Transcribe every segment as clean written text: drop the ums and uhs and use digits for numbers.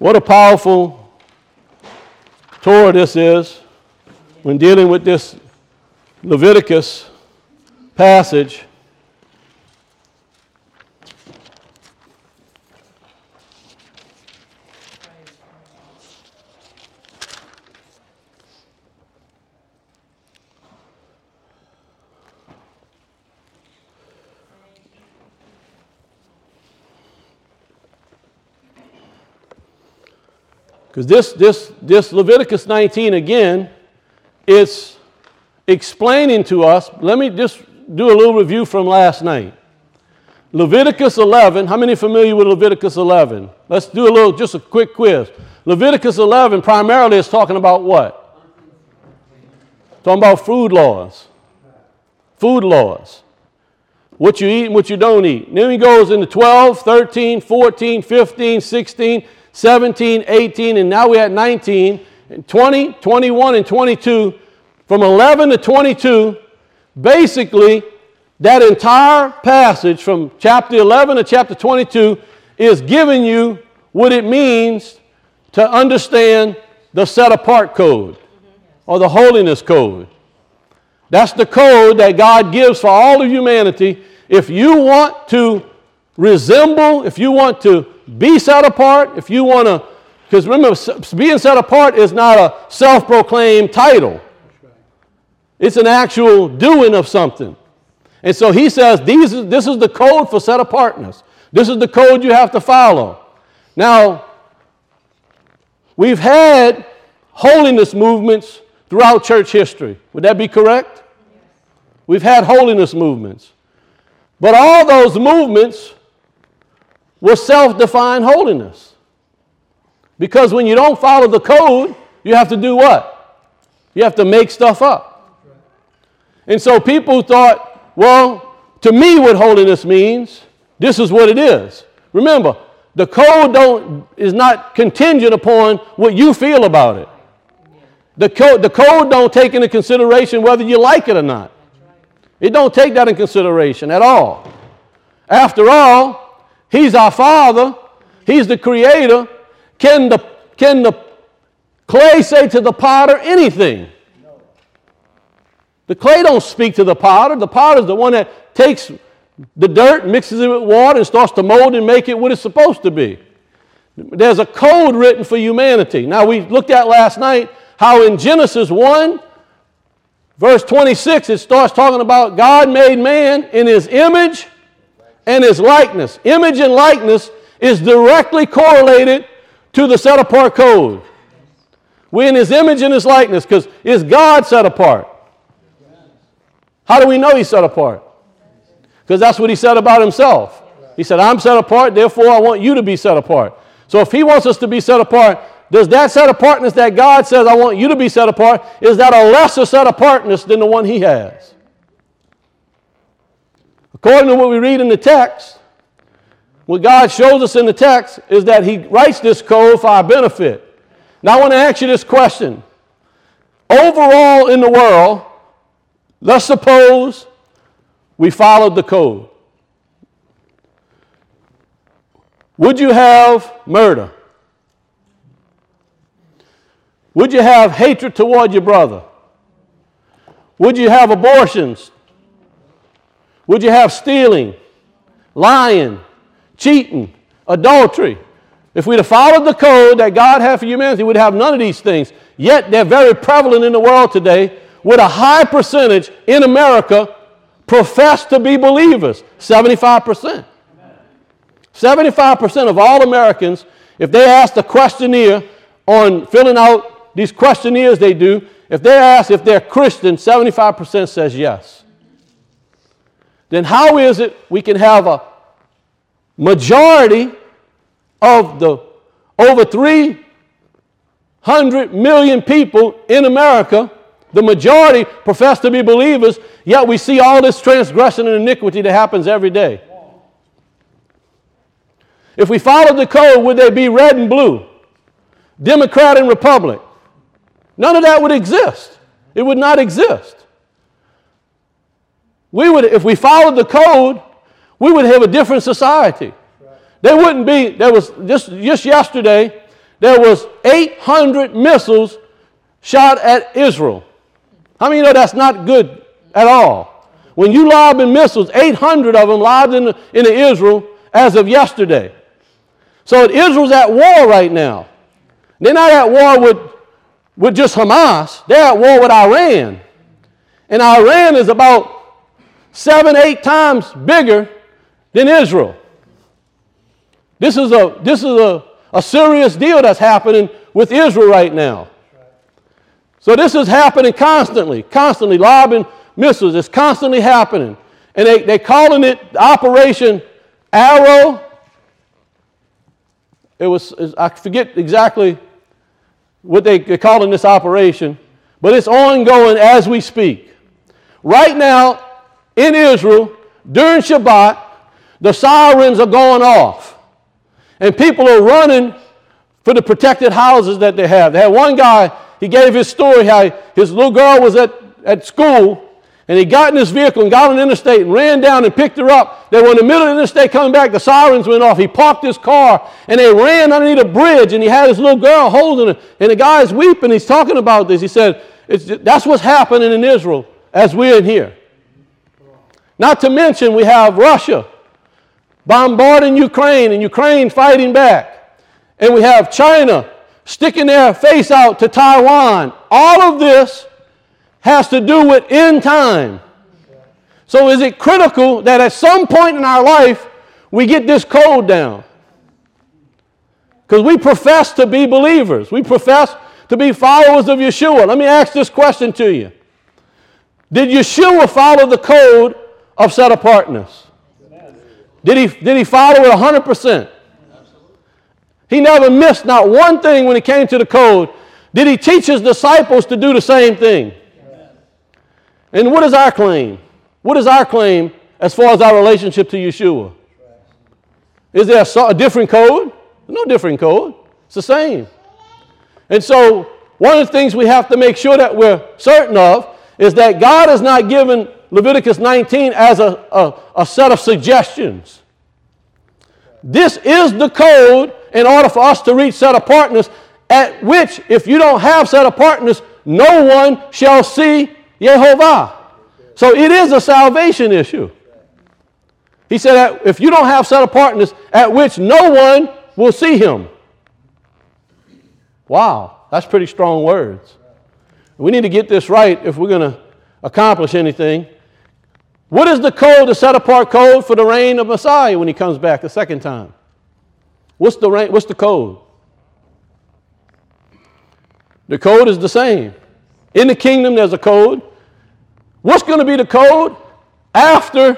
What a powerful Torah this is when dealing with this Leviticus passage. Because this Leviticus 19 again, it's explaining to us. Let me just do a little review from last night. Leviticus 11, how many are familiar with Leviticus 11? Let's do just a quick quiz. Leviticus 11 primarily is talking about what? Talking about food laws. Food laws. What you eat and what you don't eat. And then he goes into 12, 13, 14, 15, 16, 17, 18, and now we're at 19, and 20, 21, and 22. From 11 to 22, basically, that entire passage from chapter 11 to chapter 22 is giving you what it means to understand the set-apart code or the holiness code. That's the code that God gives for all of humanity. If you want to resemble, if you want to be set apart, if you want to, because remember, being set apart is not a self-proclaimed title. It's an actual doing of something. And so he says, this is the code for set apartness. This is the code you have to follow. Now, we've had holiness movements throughout church history. Would that be correct? We've had holiness movements. But all those movements were self-defined holiness. Because when you don't follow the code, you have to do what? You have to make stuff up. And so people thought, well, to me what holiness means, this is what it is. Remember, the code is not contingent upon what you feel about it. The code don't take into consideration whether you like it or not. It don't take that in consideration at all. After all, He's our Father. He's the Creator. Can the clay say to the potter anything? No. The clay don't speak to the potter. The potter is the one that takes the dirt, mixes it with water, and starts to mold and make it what it's supposed to be. There's a code written for humanity. Now, we looked at last night how in Genesis 1, verse 26, it starts talking about God made man in His image and His likeness. Image and likeness is directly correlated to the set-apart code. We're in His image and His likeness because is God set apart? How do we know He's set apart? Because that's what He said about Himself. He said, I'm set apart, therefore I want you to be set apart. So if He wants us to be set apart, does that set apartness that God says, I want you to be set apart, is that a lesser set apartness than the one He has? According to what we read in the text, what God shows us in the text is that He writes this code for our benefit. Now I want to ask you this question. Overall in the world, let's suppose we followed the code. Would you have murder? Would you have hatred toward your brother? Would you have abortions? Would you have stealing, lying, cheating, adultery? If we'd have followed the code that God had for humanity, we'd have none of these things. Yet they're very prevalent in the world today, with a high percentage in America profess to be believers, 75%. 75% of all Americans, if they ask the questionnaire on filling out these questionnaires they do, if they ask if they're Christian, 75% says yes. Then how is it we can have a majority of the over 300 million people in America, the majority profess to be believers, yet we see all this transgression and iniquity that happens every day? If we followed the code, would they be red and blue? Democrat and Republic? None of that would exist. It would not exist. If we followed the code, we would have a different society. There wouldn't be, there was just yesterday, there was 800 missiles shot at Israel. How many know that's not good at all? When you lob in missiles, 800 of them lobbed into Israel as of yesterday. So Israel's at war right now. They're not at war with just Hamas. They're at war with Iran. And Iran is about 7-8 times bigger than Israel. This is a serious deal that's happening with Israel right now. So this is happening constantly lobbing missiles. It's constantly happening. And they're calling it Operation Arrow. I forget exactly what they're calling this operation, but it's ongoing as we speak. Right now, in Israel, during Shabbat, the sirens are going off. And people are running for the protected houses that they have. They had one guy, he gave his story how his little girl was at school, and he got in his vehicle and got on the interstate and ran down and picked her up. They were in the middle of the interstate coming back. The sirens went off. He parked his car, and they ran underneath a bridge, and he had his little girl holding her. And the guy's weeping. He's talking about this. He said, that's what's happening in Israel as we're in here. Not to mention we have Russia bombarding Ukraine and Ukraine fighting back. And we have China sticking their face out to Taiwan. All of this has to do with end time. So is it critical that at some point in our life we get this code down? Because we profess to be believers. We profess to be followers of Yeshua. Let me ask this question to you. Did Yeshua follow the code of set-apartness? Did he follow it 100%? He never missed not one thing when it came to the code. Did he teach his disciples to do the same thing? And what is our claim? What is our claim as far as our relationship to Yeshua? Is there a different code? No different code. It's the same. And so one of the things we have to make sure that we're certain of is that God has not given Leviticus 19 as a set of suggestions. This is the code in order for us to reach set-apartness, at which, if you don't have set-apartness, no one shall see Yehovah. So it is a salvation issue. He said that if you don't have set-apartness, at which no one will see him. Wow, that's pretty strong words. We need to get this right if we're going to accomplish anything. What is the code, the set-apart code for the reign of Messiah when he comes back the second time? What's the code? The code is the same. In the kingdom, there's a code. What's going to be the code after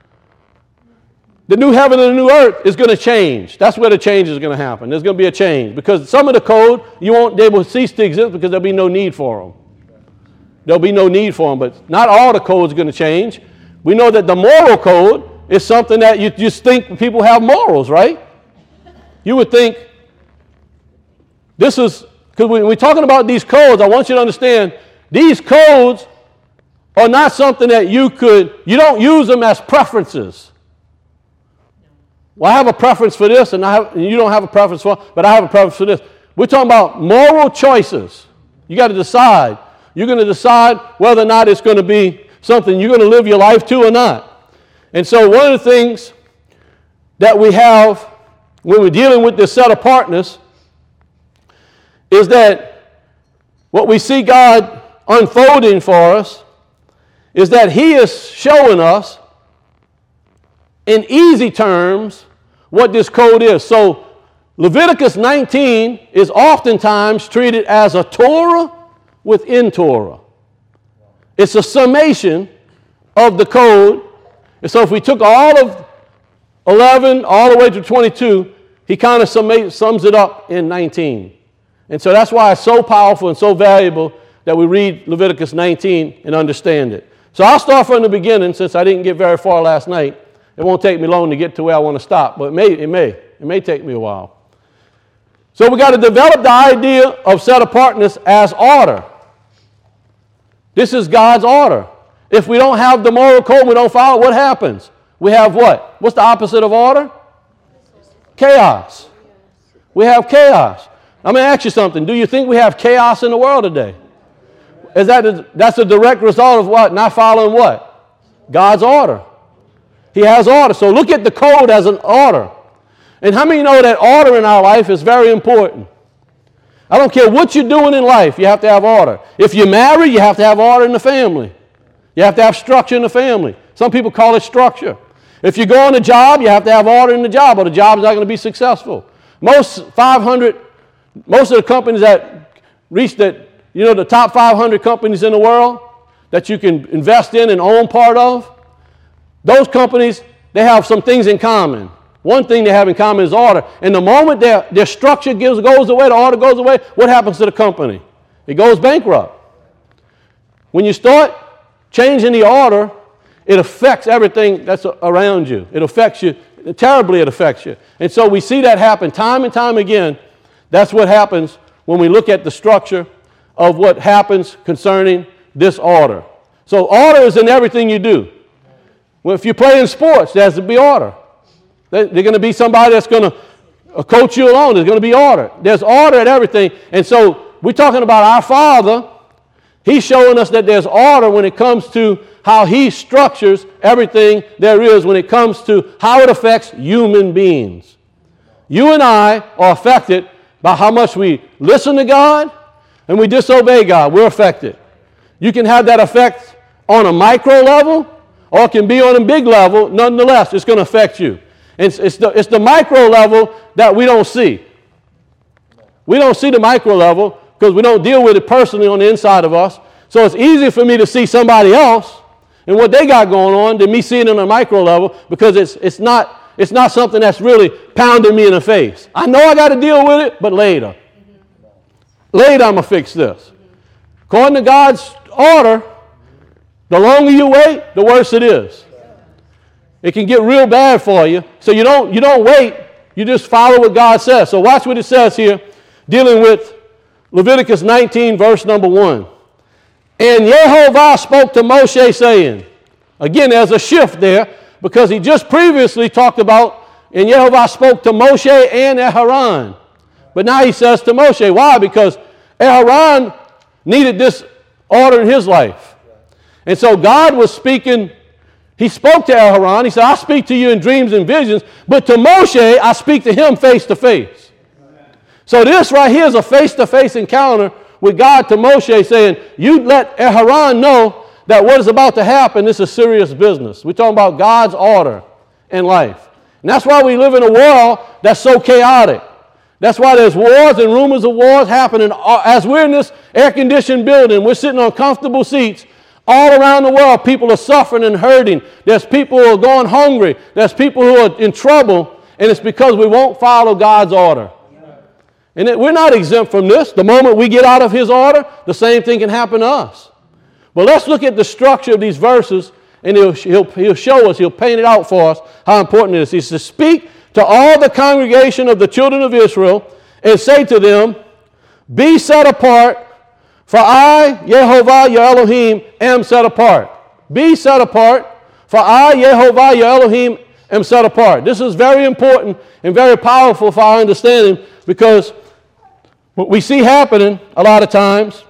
the new heaven and the new earth is going to change? That's where the change is going to happen. There's going to be a change because some of the code, they will cease to exist because there'll be no need for them. There'll be no need for them, but not all the code is going to change. We know that the moral code is something that you just think people have morals, right? You would think this is, because when we're talking about these codes, I want you to understand these codes are not something that you don't use them as preferences. Well, I have a preference for this and you don't have a preference for, but I have a preference for this. We're talking about moral choices. You got to decide. You're going to decide whether or not it's going to be something you're going to live your life to or not. And so one of the things that we have when we're dealing with this set-apartness is that what we see God unfolding for us is that he is showing us in easy terms what this code is. So Leviticus 19 is oftentimes treated as a Torah within Torah. It's a summation of the code. And so if we took all of 11 all the way to 22, he kind of sums it up in 19. And so that's why it's so powerful and so valuable that we read Leviticus 19 and understand it. So I'll start from the beginning since I didn't get very far last night. It won't take me long to get to where I want to stop, but it may take me a while. So we got to develop the idea of set-apartness as order. This is God's order. If we don't have the moral code, we don't follow, what happens? We have what? What's the opposite of order? Chaos. We have chaos. I'm going to ask you something. Do you think we have chaos in the world today? That's a direct result of what? Not following what? God's order. He has order. So look at the code as an order. And how many know that order in our life is very important? I don't care what you're doing in life, you have to have order. If you're married, you have to have order in the family. You have to have structure in the family. Some people call it structure. If you go on a job, you have to have order in the job, or the job is not going to be successful. Most of the companies that reach that, the top 500 companies in the world that you can invest in and own part of, those companies, they have some things in common. One thing they have in common is order. And the moment their structure goes away, the order goes away, what happens to the company? It goes bankrupt. When you start changing the order, it affects everything that's around you. It affects you, terribly it affects you. And so we see that happen time and time again. That's what happens when we look at the structure of what happens concerning this order. So order is in everything you do. Well, if you play in sports, there has to be order. There's going to be somebody that's going to coach you along. There's going to be order. There's order at everything. And so we're talking about our Father. He's showing us that there's order when it comes to how He structures everything there is when it comes to how it affects human beings. You and I are affected by how much we listen to God and we disobey God. We're affected. You can have that effect on a micro level or it can be on a big level. Nonetheless, it's going to affect you. It's the micro level that we don't see. We don't see the micro level because we don't deal with it personally on the inside of us. So it's easier for me to see somebody else and what they got going on than me seeing it on a micro level because it's not something that's really pounding me in the face. I know I got to deal with it, but later. Later I'm going to fix this. According to God's order, the longer you wait, the worse it is. It can get real bad for you. So you don't wait. You just follow what God says. So watch what it says here, dealing with Leviticus 19, verse number 1. And Yehovah spoke to Moshe, saying, again, there's a shift there, because he just previously talked about, and Yehovah spoke to Moshe and Aharon. But now he says to Moshe. Why? Because Aharon needed this order in his life. And so God was speaking. He spoke to Aharon. He said, I speak to you in dreams and visions, but to Moshe, I speak to him face to face. So this right here is a face-to-face encounter with God to Moshe saying, you let Aharon know that what is about to happen, this is serious business. We're talking about God's order in life. And that's why we live in a world that's so chaotic. That's why there's wars and rumors of wars happening. As we're in this air-conditioned building, we're sitting on comfortable seats. All around the world, people are suffering and hurting. There's people who are going hungry. There's people who are in trouble, and it's because we won't follow God's order. And we're not exempt from this. The moment we get out of His order, the same thing can happen to us. But let's look at the structure of these verses, and he'll show us, he'll paint it out for us how important it is. He says, speak to all the congregation of the children of Israel and say to them, be set apart, for I, Yehovah, your Elohim, am set apart. Be set apart, for I, Yehovah, your Elohim, am set apart. This is very important and very powerful for our understanding, because what we see happening a lot of times.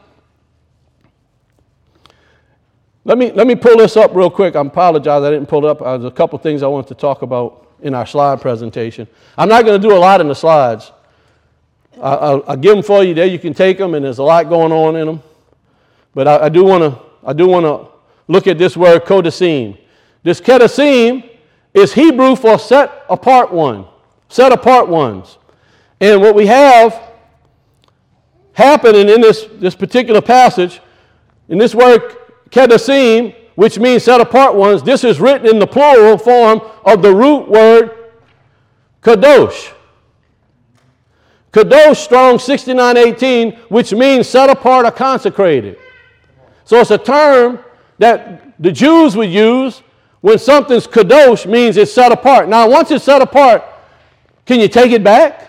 Let me pull this up real quick. I apologize, I didn't pull it up. There's a couple things I want to talk about in our slide presentation. I'm not going to do a lot in the slides. I'll give them for you there. You can take them, and there's a lot going on in them. But I do want to look at this word kodesim. This kedesim is Hebrew for set apart one, set apart ones. And what we have happening in this particular passage, in this word kedesim, which means set apart ones, this is written in the plural form of the root word kadosh. Kadosh, Strong 6918, which means set apart or consecrated. So it's a term that the Jews would use when something's kadosh, means it's set apart. Now, once it's set apart, can you take it back?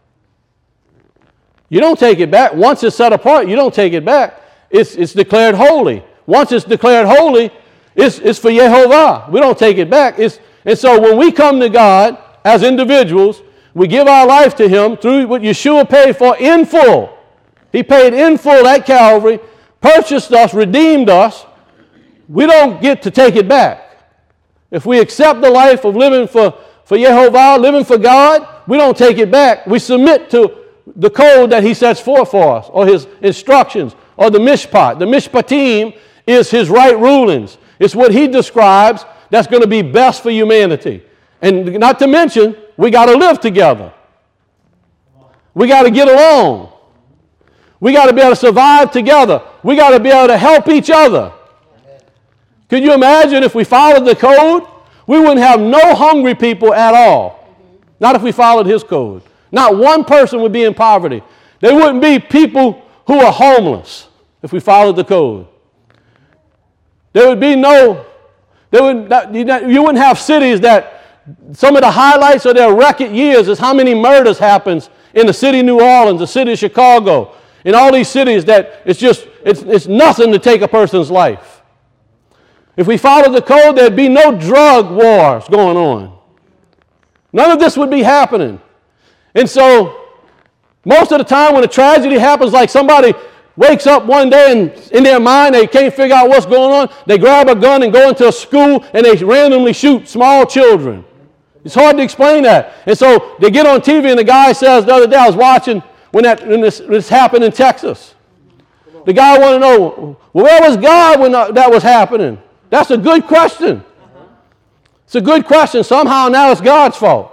You don't take it back. Once it's set apart, you don't take it back. It's declared holy. Once it's declared holy, it's for Yehovah. We don't take it back. And so when we come to God as individuals, We give our life to him through what Yeshua paid for in full. He paid in full at Calvary, purchased us, redeemed us. We don't get to take it back. If we accept the life of living for Yehovah, living for God, we don't take it back. We submit to the code that he sets forth for us, or his instructions, or the mishpat. The mishpatim is his right rulings. It's what he describes that's going to be best for humanity. And not to mention, we got to live together. We got to get along. We got to be able to survive together. We got to be able to help each other. Could you imagine if we followed the code? We wouldn't have no hungry people at all. Not if we followed his code. Not one person would be in poverty. There wouldn't be people who are homeless if we followed the code. There would be you wouldn't have cities that some of the highlights of their record years is how many murders happens in the city of New Orleans, the city of Chicago, in all these cities that it's nothing to take a person's life. If we followed the code, there'd be no drug wars going on. None of this would be happening. And so, most of the time when a tragedy happens, like somebody wakes up one day and in their mind they can't figure out what's going on, they grab a gun and go into a school and they randomly shoot small children. It's hard to explain that. And so they get on TV and the guy says, the other day I was watching when this happened in Texas. The guy wanted to know, well, where was God when that was happening? That's a good question. It's a good question. Somehow now it's God's fault.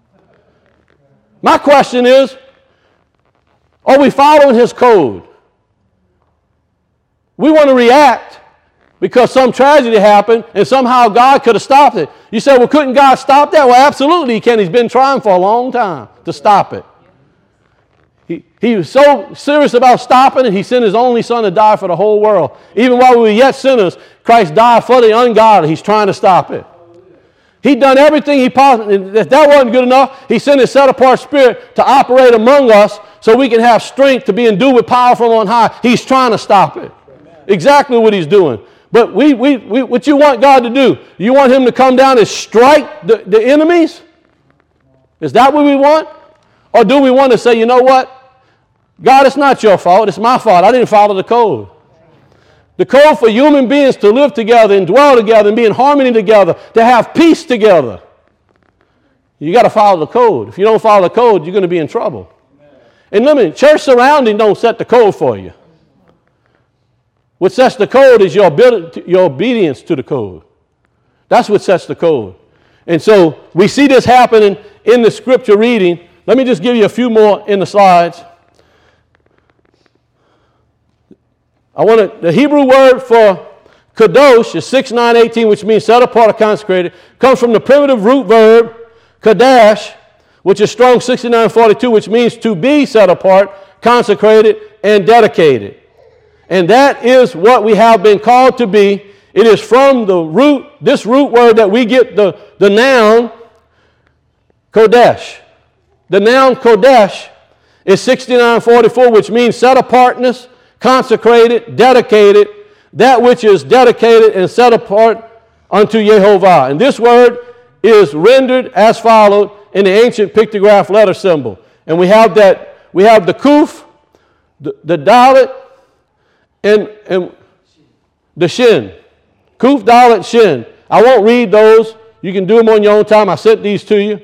My question is, are we following his code? We want to react because some tragedy happened and somehow God could have stopped it. You say, well, couldn't God stop that? Well, absolutely he can. He's been trying for a long time to stop it. He was so serious about stopping it, he sent his only son to die for the whole world. Even while we were yet sinners, Christ died for the ungodly. He's trying to stop it. He'd done everything he possibly, if that wasn't good enough, he sent his set-apart spirit to operate among us so we can have strength to be endued with power from on high. He's trying to stop it. Exactly what he's doing. But what you want God to do? You want him to come down and strike the enemies? Is that what we want? Or do we want to say, you know what? God, it's not your fault. It's my fault. I didn't follow the code. The code for human beings to live together and dwell together and be in harmony together, to have peace together. You got to follow the code. If you don't follow the code, you're going to be in trouble. And church surrounding don't set the code for you. What sets the code is your obedience to the code. That's what sets the code. And so we see this happening in the scripture reading. Let me just give you a few more in the slides. The Hebrew word for kadosh is 6918, which means set apart or consecrated. Comes from the primitive root verb kadash, which is Strong 6942, which means to be set apart, consecrated, and dedicated. And that is what we have been called to be. It is from this root word that we get the noun kodesh. The noun kodesh is 6944, which means set apartness, consecrated, dedicated, that which is dedicated and set apart unto Yehovah. And this word is rendered as followed in the ancient pictograph letter symbol. And we have the kuf, the dalet, and the shin. Kuf, dalet, shin. I won't read those. You can do them on your own time. I sent these to you.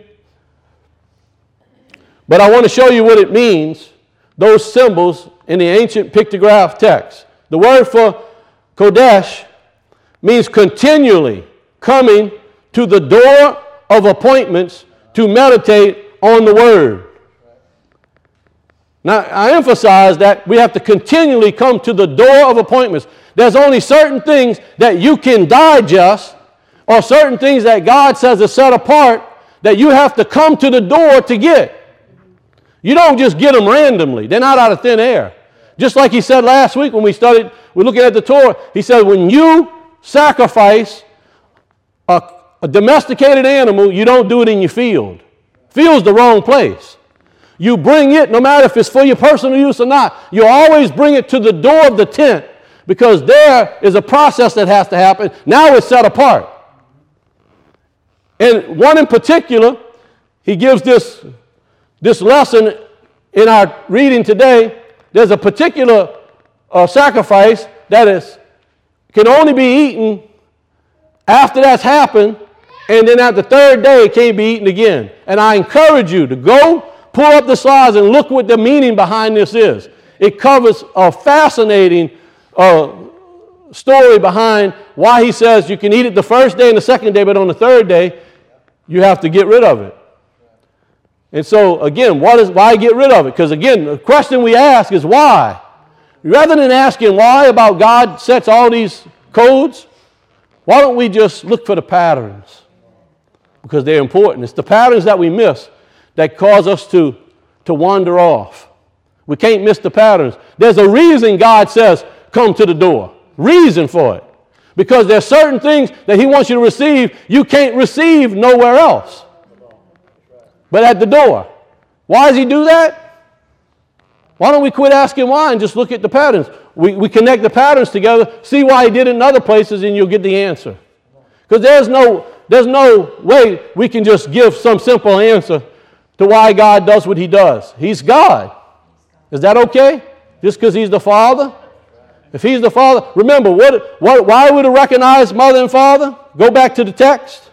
But I want to show you what it means, those symbols in the ancient pictograph text. The word for Kodesh means continually coming to the door of appointments to meditate on the word. Now, I emphasize that we have to continually come to the door of appointments. There's only certain things that you can digest, or certain things that God says are set apart that you have to come to the door to get. You don't just get them randomly. They're not out of thin air. Just like he said last week when we're looking at the Torah, he said when you sacrifice a domesticated animal, you don't do it in your field. Field's the wrong place. You bring it, no matter if it's for your personal use or not, you always bring it to the door of the tent because there is a process that has to happen. Now it's set apart. And one in particular, he gives this this lesson in our reading today, there's a particular sacrifice that can only be eaten after that's happened, and then at the third day it can't be eaten again. And I encourage you to go pull up the slides and look what the meaning behind this is. It covers a fascinating story behind why he says you can eat it the first day and the second day, but on the third day you have to get rid of it. And so again, why get rid of it? Because again, the question we ask is why. Rather than asking why about God sets all these codes, why don't we just look for the patterns? Because they're important. It's the patterns that we miss that cause us to wander off. We can't miss the patterns. There's a reason God says, come to the door. Reason for it. Because there's certain things that he wants you to receive you can't receive nowhere else but at the door. Why does he do that? Why don't we quit asking why and just look at the patterns? We connect the patterns together, see why he did it in other places, and you'll get the answer. Because there's no way we can just give some simple answer to why God does what he does. He's God. Is that okay? Just because he's the Father? If he's the Father, remember, why would it recognize mother and father? Go back to the text.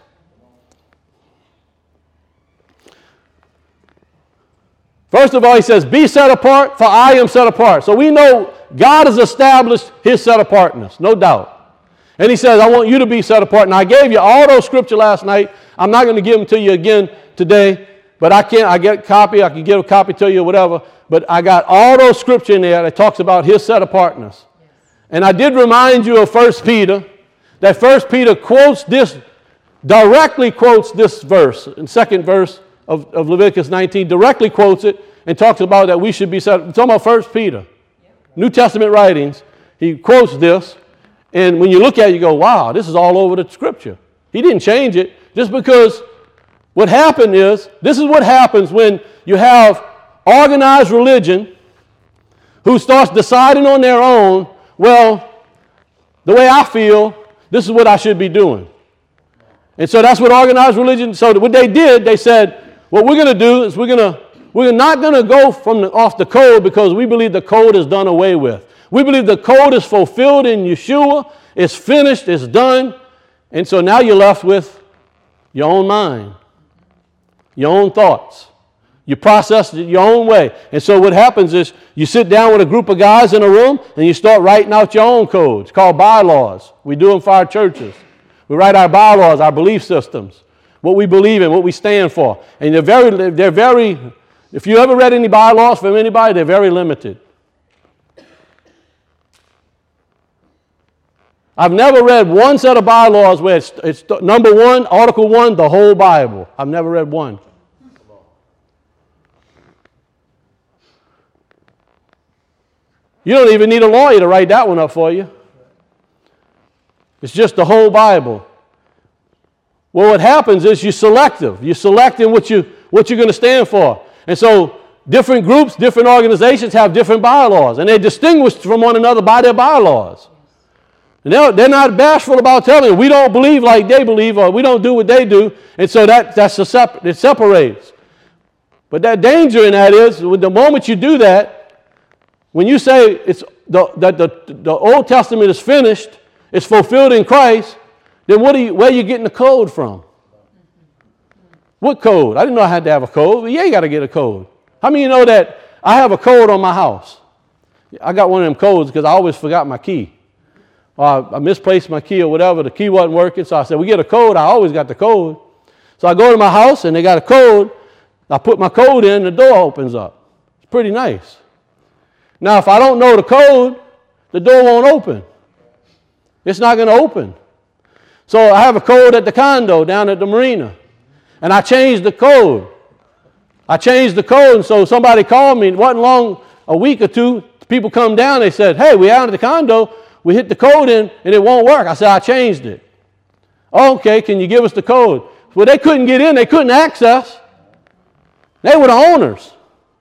First of all, he says, be set apart, for I am set apart. So we know God has established his set apartness, no doubt. And he says, I want you to be set apart. And I gave you all those scriptures last night. I'm not going to give them to you again today, but I get a copy. I can give a copy to you or whatever. But I got all those scriptures in there that talks about his set apartness. And I did remind you of 1 Peter, that 1 Peter directly quotes this verse, in second verse of Leviticus 19, directly quotes it and talks about that we should be set. It's talking about 1 Peter, New Testament writings. He quotes this, and when you look at it, you go, wow, this is all over the scripture. He didn't change it just because what happened is, this is what happens when you have organized religion who starts deciding on their own, well, the way I feel, this is what I should be doing. And so that's what organized religion, so what they did, they said, what we're going to do is we're not going to go off the code because we believe the code is done away with. We believe the code is fulfilled in Yeshua, it's finished, it's done, and so now you're left with your own mind, your own thoughts. You process it your own way. And so what happens is you sit down with a group of guys in a room and you start writing out your own codes called bylaws. We do them for our churches. We write our bylaws, our belief systems, what we believe in, what we stand for. And they're very, if you ever read any bylaws from anybody, they're very limited. I've never read one set of bylaws where it's number 1, Article 1, the whole Bible. I've never read one. You don't even need a lawyer to write that one up for you. It's just the whole Bible. Well, what happens is you're selective. You're selecting what you're going to stand for. And so different groups, different organizations have different bylaws, and they're distinguished from one another by their bylaws. And they're not bashful about telling you, we don't believe like they believe, or we don't do what they do, and so it separates. But that danger in that is, the moment you do that, when you say that the Old Testament is finished, it's fulfilled in Christ, then where are you getting the code from? What code? I didn't know I had to have a code. Well, yeah, you got to get a code. How many of you know that I have a code on my house? I got one of them codes because I always forgot my key. Or I misplaced my key or whatever. The key wasn't working, so I said, we get a code. I always got the code. So I go to my house, and they got a code. I put my code in, the door opens up. It's pretty nice. Now, if I don't know the code, the door won't open. It's not going to open. So I have a code at the condo down at the marina, and I changed the code. And so somebody called me. It wasn't long, a week or two, people come down, they said, hey, we're out at the condo, we hit the code in, and it won't work. I said, I changed it. Okay, can you give us the code? Well, they couldn't get in, they couldn't access. They were the owners.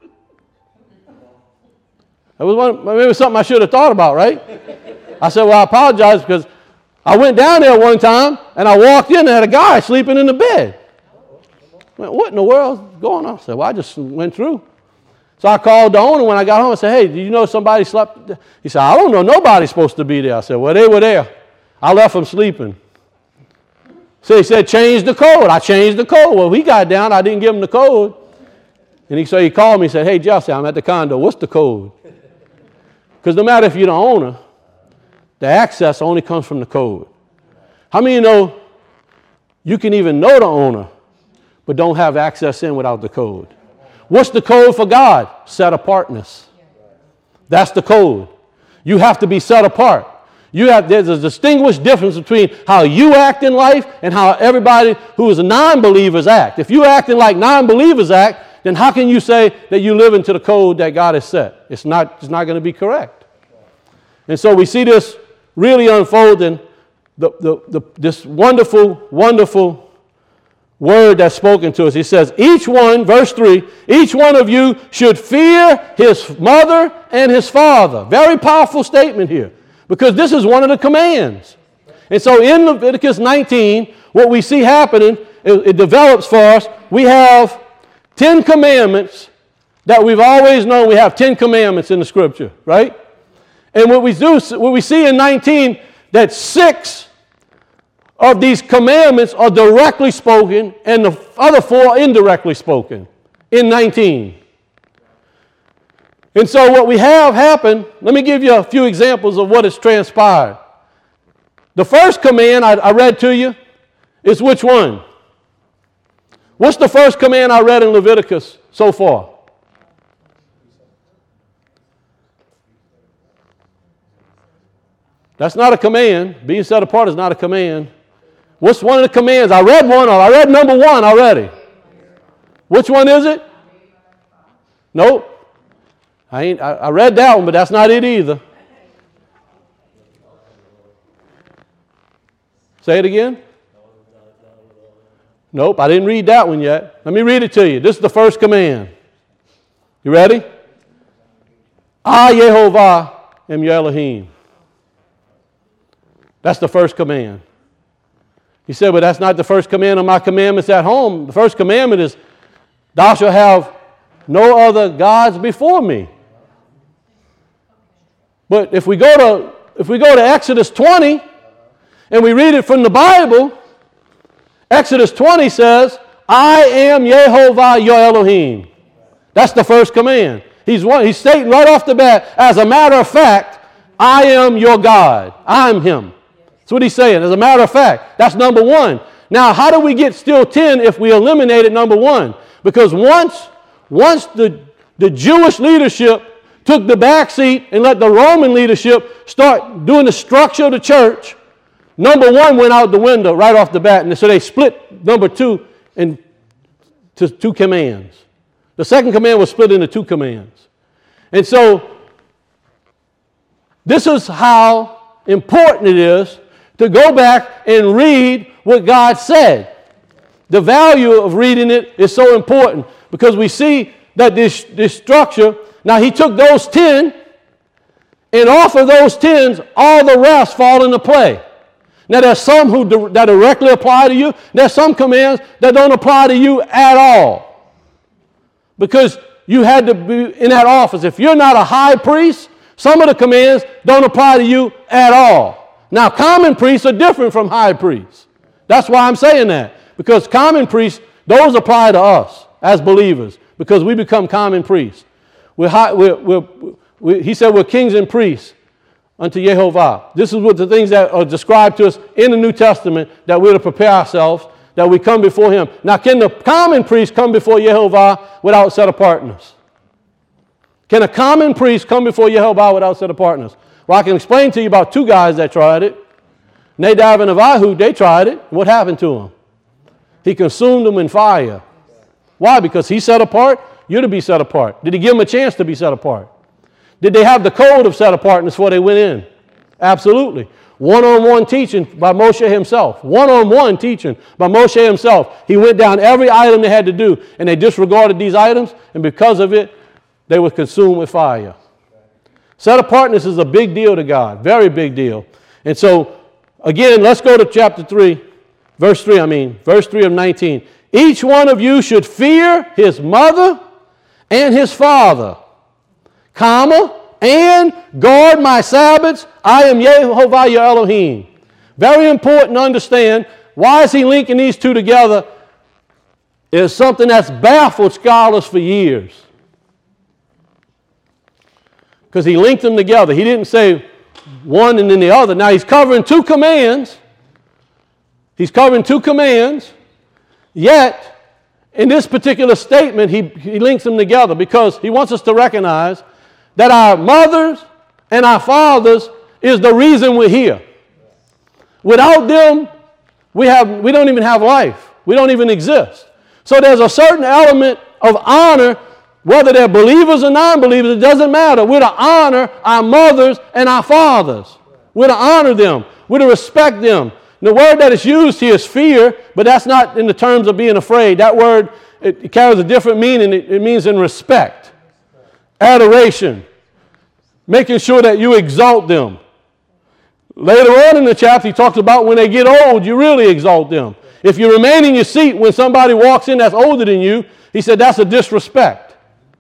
It was maybe something I should have thought about, right? I said, well, I apologize because I went down there one time and I walked in and had a guy sleeping in the bed. What in the world is going on? I said, well, I just went through. So I called the owner when I got home. I said, hey, did you know somebody slept? He said, I don't know. Nobody's supposed to be there. I said, well, they were there. I left them sleeping. So he said, change the code. I changed the code. Well, he got down. I didn't give him the code. And he called me and said, hey, Jesse, I'm at the condo. What's the code? Because no matter if you're the owner, the access only comes from the code. How many of you know you can even know the owner, but don't have access in without the code? What's the code for God? Set apartness. That's the code. You have to be set apart. There's a distinguished difference between how you act in life and how everybody who is non-believers act. If you're acting like non-believers act, then how can you say that you live into the code that God has set? It's not going to be correct. And so we see this really unfolding, this wonderful, wonderful word that's spoken to us. He says, each one, verse 3, each one of you should fear his mother and his father. Very powerful statement here, because this is one of the commands. And so in Leviticus 19, what we see happening, it develops for us, we have 10 commandments that we've always known. We have 10 commandments in the scripture, right? And what we see in 19, that 6 of these commandments are directly spoken and the other 4 are indirectly spoken in 19. And so what we have happened, let me give you a few examples of what has transpired. The first command I read to you is which one? What's the first command I read in Leviticus so far? That's not a command. Being set apart is not a command. What's one of the commands? I read number 1 already. Which one is it? Nope. I read that one, but that's not it either. Say it again. Nope, I didn't read that one yet. Let me read it to you. This is the first command. You ready? I, Yehovah, am your Elohim. That's the first command. He said, but that's not the first command of my commandments at home. The first commandment is, thou shalt have no other gods before me. But if we go to Exodus 20 and we read it from the Bible, Exodus 20 says, I am Yehovah your Elohim. That's the first command. He's stating right off the bat, as a matter of fact, I am your God. I'm him. That's what he's saying. As a matter of fact, that's number 1. Now, how do we get still 10 if we eliminated number 1? Because once the Jewish leadership took the back seat and let the Roman leadership start doing the structure of the church, number 1 went out the window right off the bat. And so they split number 2 into 2 commands. The second command was split into 2 commands. And so this is how important it is to go back and read what God said. The value of reading it is so important because we see that this structure, now he took those 10, and off of those 10s, all the rest fall into play. Now there's some that directly apply to you. There's some commands that don't apply to you at all. Because you had to be in that office. If you're not a high priest, some of the commands don't apply to you at all. Now, common priests are different from high priests. That's why I'm saying that. Because common priests, those apply to us as believers. Because we become common priests. He said we're kings and priests unto Yehovah. This is what the things that are described to us in the New Testament, that we're to prepare ourselves, that we come before him. Now, can the common priest come before Yehovah without set apartness? Can a common priest come before Yehovah without set apartness? Well, I can explain to you about 2 guys that tried it. Nadab and Abihu, they tried it. What happened to them? He consumed them in fire. Why? Because he set apart. You're to be set apart. Did he give them a chance to be set apart? Did they have the code of set apartness before they went in? Absolutely. One-on-one teaching by Moshe himself. One-on-one teaching by Moshe himself. He went down every item they had to do, and they disregarded these items, and because of it, they were consumed with fire. Set apartness is a big deal to God, very big deal. And so, again, let's go to chapter 3, verse 3 of 19. each one of you should fear his mother and his father, comma, and guard my Sabbaths. I am Yehovah your Elohim. Very important to understand. Why is he linking these two together? It's something that's baffled scholars for years. Because he linked them together. He didn't say one and then the other. Now he's covering two commands. He's covering two commands. Yet, in this particular statement, he links them together because he wants us to recognize that our mothers and our fathers is the reason we're here. Without them, we don't even have life. We don't even exist. So there's a certain element of honor, whether they're believers or non-believers, it doesn't matter. We're to honor our mothers and our fathers. We're to honor them. We're to respect them. The word that is used here is fear, but that's not in the terms of being afraid. That word, it carries a different meaning. It means in respect, adoration, making sure that you exalt them. Later on in the chapter, he talks about when they get old, you really exalt them. If you remain in your seat when somebody walks in that's older than you, he said that's a disrespect.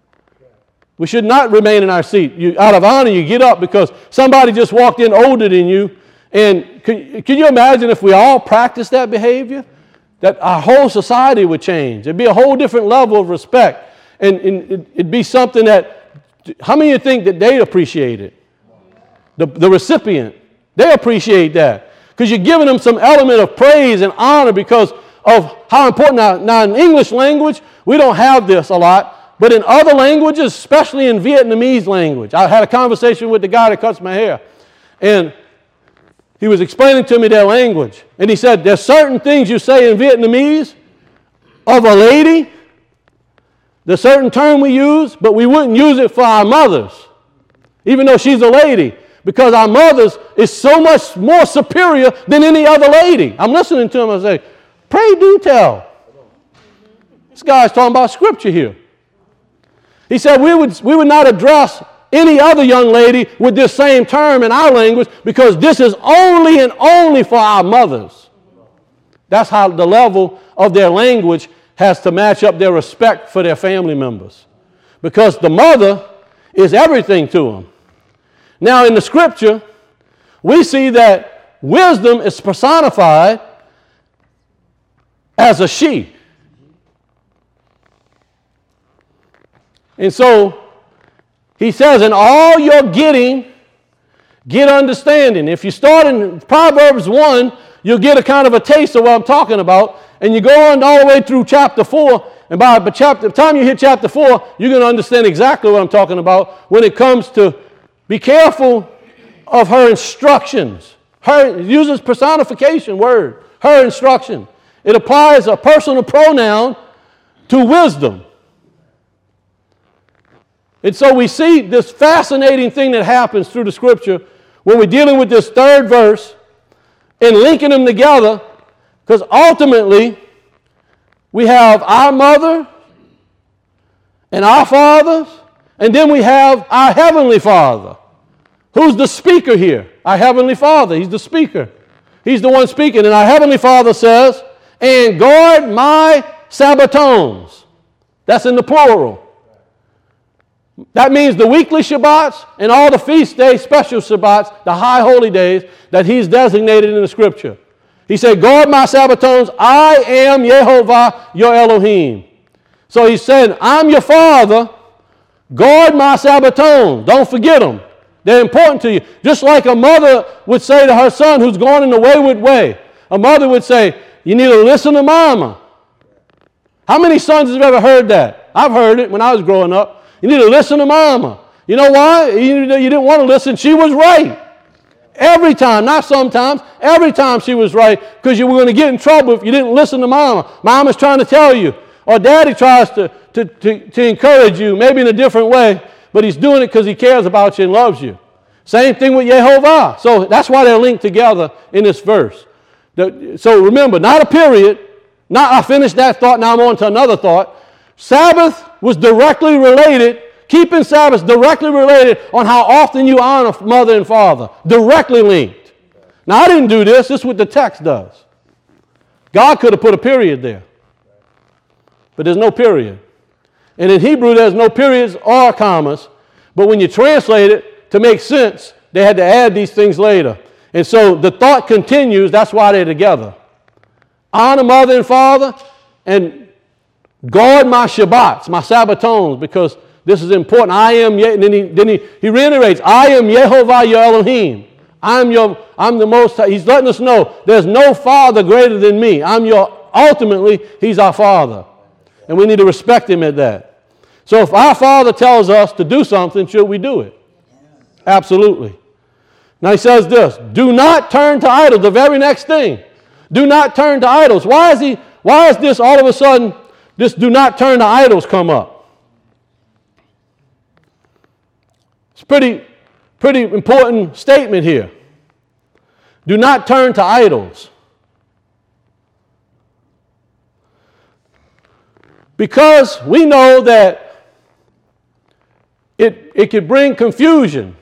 We should not remain in our seat. Out of honor, you get up because somebody just walked in older than you. And can you imagine if we all practiced that behavior? That our whole society would change. It'd be a whole different level of respect. And it'd be something that, how many of you think that they appreciate it? The recipient. They appreciate that. Because you're giving them some element of praise and honor because of how important. Now in English language, we don't have this a lot. But in other languages, especially in Vietnamese language, I had a conversation with the guy that cuts my hair. And he was explaining to me their language. And he said, there's certain things you say in Vietnamese of a lady. There's a certain term we use, but we wouldn't use it for our mothers, even though she's a lady, because our mothers is so much more superior than any other lady. I'm listening to him and I say, pray do tell. This guy's talking about scripture here. He said we would not address any other young lady with this same term in our language because this is only and only for our mothers. That's how the level of their language has to match up their respect for their family members. Because the mother is everything to them. Now in the scripture, we see that wisdom is personified as a she. And so he says, in all you're getting, get understanding. If you start in Proverbs 1, you'll get a kind of a taste of what I'm talking about. And you go on all the way through chapter 4. And by the time you hit chapter 4, you're going to understand exactly what I'm talking about when it comes to be careful of her instructions. It uses personification word, her instruction. It applies a personal pronoun to wisdom. And so we see this fascinating thing that happens through the scripture when we're dealing with this third verse and linking them together, because ultimately we have our mother and our fathers, and then we have our heavenly Father. Who's the speaker here? Our heavenly Father. He's the speaker. He's the one speaking. And our heavenly Father says, and guard my Sabbatones. That's in the plural. That means the weekly Shabbats and all the feast days, special Shabbats, the high holy days that he's designated in the scripture. He said, guard my Sabbatones. I am Yehovah your Elohim. So he said, I'm your father. Guard my Sabbatones. Don't forget them. They're important to you. Just like a mother would say to her son who's gone in the wayward way. A mother would say, you need to listen to mama. How many sons have ever heard that? I've heard it when I was growing up. You need to listen to mama. You know why? You didn't want to listen. She was right. Every time, not sometimes, every time she was right, because you were going to get in trouble if you didn't listen to mama. Mama's trying to tell you. Or daddy tries to encourage you, maybe in a different way, but he's doing it because he cares about you and loves you. Same thing with Yehovah. So that's why they're linked together in this verse. So remember, not a period. Not I finished that thought, now I'm on to another thought. Sabbath was directly related, keeping Sabbath directly related on how often you honor mother and father. Directly linked. Now I didn't do this. This is what the text does. God could have put a period there. but there's no period. And in Hebrew, there's no periods or commas. But when you translate it to make sense, they had to add these things later. And so the thought continues. That's why they're together. Honor mother and father, and guard my Shabbats, my Sabbatones, because this is important. I am, and then he reiterates, I am Yehovah your Elohim. I'm the Most High. He's letting us know there's no father greater than me. Ultimately, he's our father. And we need to respect him at that. So if our father tells us to do something, should we do it? Absolutely. Now he says this, do not turn to idols. The very next thing. Do not turn to idols. Why is this all of a sudden, this do not turn to idols come up? It's pretty important statement here. Do not turn to idols. Because we know that it could bring confusion.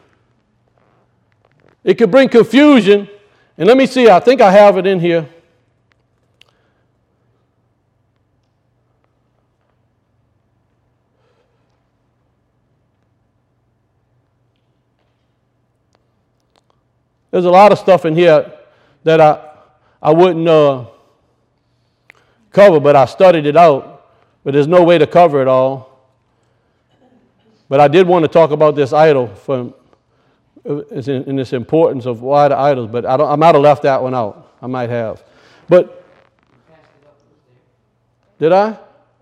It could bring confusion. And let me see, I think I have it in here. There's a lot of stuff in here that I wouldn't cover, but I studied it out. But there's no way to cover it all. But I did want to talk about this idol in this importance of why the idols. But I might have left that one out. I might have. But did I?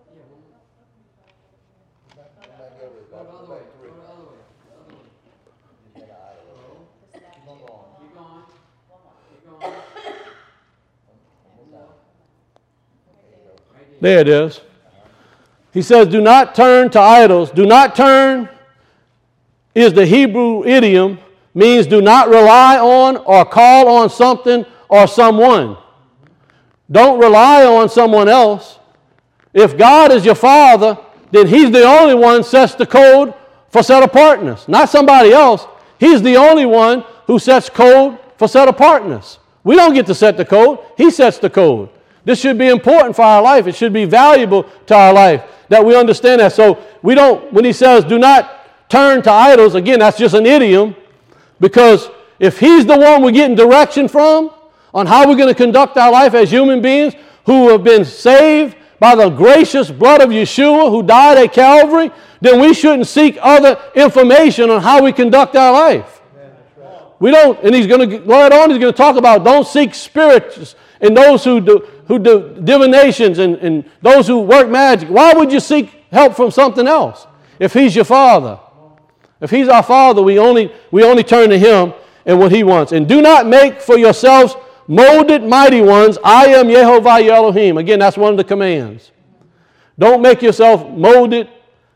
There it is. He says, do not turn to idols. Do not turn is the Hebrew idiom, means do not rely on or call on something or someone. Don't rely on someone else. If God is your father, then he's the only one sets the code for set apartness, not somebody else. He's the only one who sets code for set apartness. We don't get to set the code. He sets the code. This should be important for our life. It should be valuable to our life that we understand that. So we don't, when he says do not turn to idols, again, that's just an idiom, because if he's the one we're getting direction from on how we're going to conduct our life as human beings who have been saved by the gracious blood of Yeshua who died at Calvary, then we shouldn't seek other information on how we conduct our life. We don't, and he's going to go ahead on, he's going to talk about don't seek spirits and those who do divinations and those who work magic. Why would you seek help from something else if he's your father? If he's our father, we only turn to him and what he wants. And do not make for yourselves molded mighty ones. I am Yehovah your Elohim. Again, that's one of the commands. Don't make yourself molded